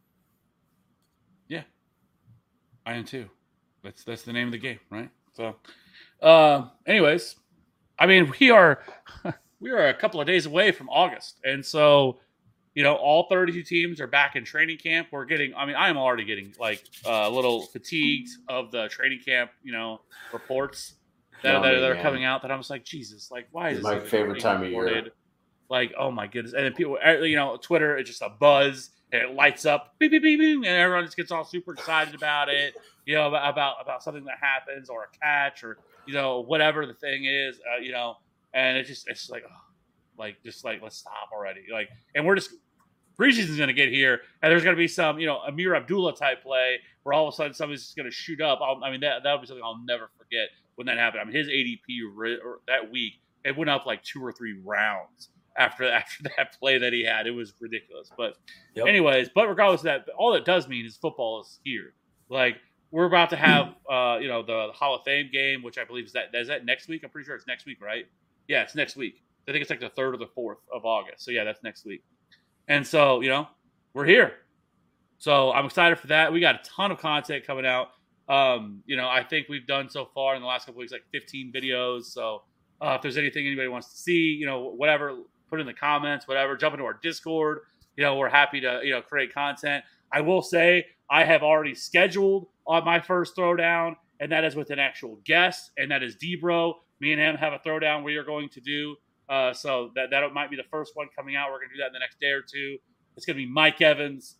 Yeah, I am too. That's the name of the game, right? So, anyways, I mean, we are a couple of days away from August, and so, all 32 teams are back in training camp. I'm already getting a little fatigued of the training camp, reports that are coming out. That I'm just like, Jesus, like, why is this my favorite time of year? Like, oh my goodness. And then people, Twitter, it's just a buzz and it lights up, beep, beep, beep, beep, and everyone just gets all super excited about it, about something that happens or a catch or, whatever the thing is, and it's just like, let's stop already. Like, and we're just, preseason's going to get here and there's going to be some, Amir Abdullah type play where all of a sudden somebody's just going to shoot up. That'll be something I'll never forget when that happened. I mean, his ADP that week, it went up like 2 or 3 rounds. After that play that he had, it was ridiculous. But anyways, regardless of that, all it does mean is football is here. Like, we're about to have, the Hall of Fame game, which I believe is that next week? I'm pretty sure it's next week, right? Yeah, it's next week. I think it's like the 3rd or the 4th of August. So yeah, that's next week. And so, we're here. So I'm excited for that. We got a ton of content coming out. I think we've done so far in the last couple weeks, like 15 videos. So if there's anything anybody wants to see, whatever, put in the comments, whatever, jump into our Discord. We're happy to, create content. I will say I have already scheduled on my first throwdown, and that is with an actual guest, and that is Debro. Me and him have a throwdown we are going to do. So that might be the first one coming out. We're going to do that in the next day or two. It's going to be Mike Evans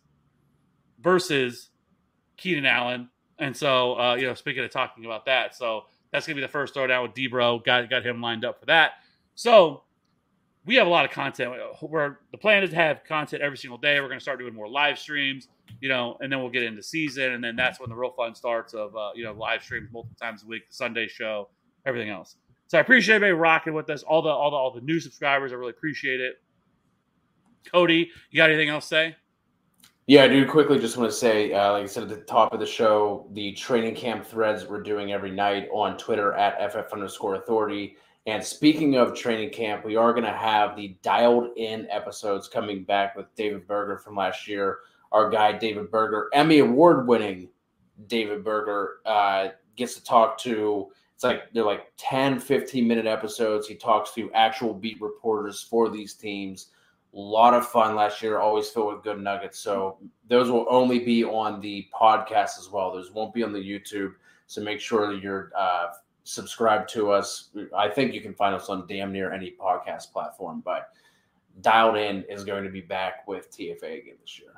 versus Keenan Allen. And so, speaking of talking about that, so that's going to be the first throwdown with Debro. Got him lined up for that. So we have a lot of content. The plan is to have content every single day. We're going to start doing more live streams, and then we'll get into season. And then that's when the real fun starts of, live streams multiple times a week, the Sunday show, everything else. So I appreciate everybody rocking with us. All the new subscribers, I really appreciate it. Cody, you got anything else to say? Yeah, I do quickly just want to say, like I said at the top of the show, the training camp threads we're doing every night on Twitter at @FF_authority. And speaking of training camp, we are going to have the dialed in episodes coming back with David Berger from last year. Our guy, David Berger, Emmy Award winning David Berger, gets to talk to, they're like 10, 15-minute episodes. He talks to actual beat reporters for these teams. A lot of fun last year, always filled with good nuggets. So those will only be on the podcast as well. Those won't be on the YouTube. So make sure that you're subscribed to us. I think you can find us on damn near any podcast platform, but Dialed In is going to be back with TFA again this year.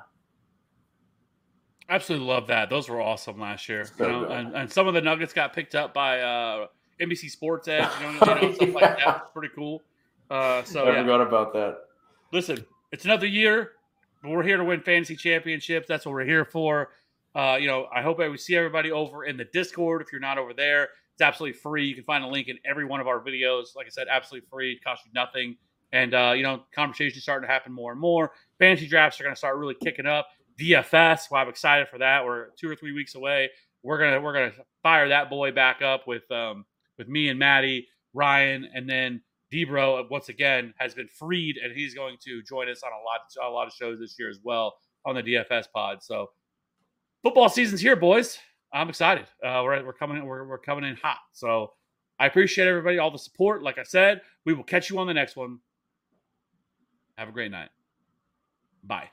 Absolutely love that. Those were awesome last year. So and some of the nuggets got picked up by NBC Sports Edge, stuff like that. It's pretty cool. I forgot about that. Listen, it's another year, but we're here to win fantasy championships. That's what we're here for. I hope we see everybody over in the Discord. If you're not over there, it's absolutely free. You can find a link in every one of our videos. Like I said, absolutely free. It costs you nothing. And, conversations starting to happen more and more. Fantasy drafts are going to start really kicking up. DFS, well, I'm excited for that. We're 2 or 3 weeks away. We're gonna fire that boy back up with me and Maddie, Ryan, and then Debro once again has been freed, and he's going to join us on a lot of shows this year as well on the DFS pod. So football season's here, boys. I'm excited. We're coming in hot. So I appreciate everybody, all the support. Like I said, we will catch you on the next one. Have a great night. Bye.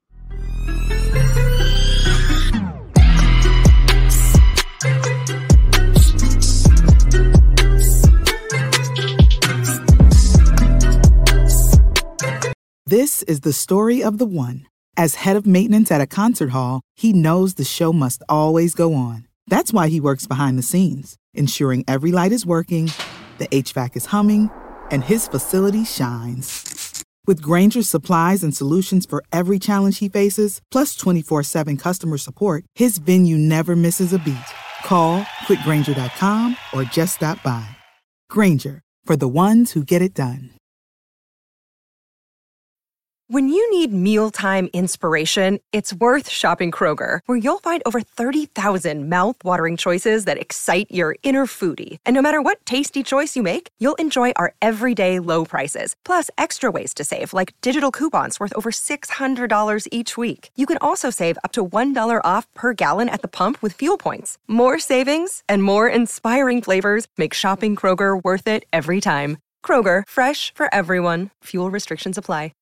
This is the story of the one. As head of maintenance at a concert hall, he knows the show must always go on. That's why he works behind the scenes, ensuring every light is working, the HVAC is humming, and his facility shines. With Grainger's supplies and solutions for every challenge he faces, plus 24/7 customer support, his venue never misses a beat. Call quickgrainger.com or just stop by. Grainger, for the ones who get it done. When you need mealtime inspiration, it's worth shopping Kroger, where you'll find over 30,000 mouth-watering choices that excite your inner foodie. And no matter what tasty choice you make, you'll enjoy our everyday low prices, plus extra ways to save, like digital coupons worth over $600 each week. You can also save up to $1 off per gallon at the pump with fuel points. More savings and more inspiring flavors make shopping Kroger worth it every time. Kroger, fresh for everyone. Fuel restrictions apply.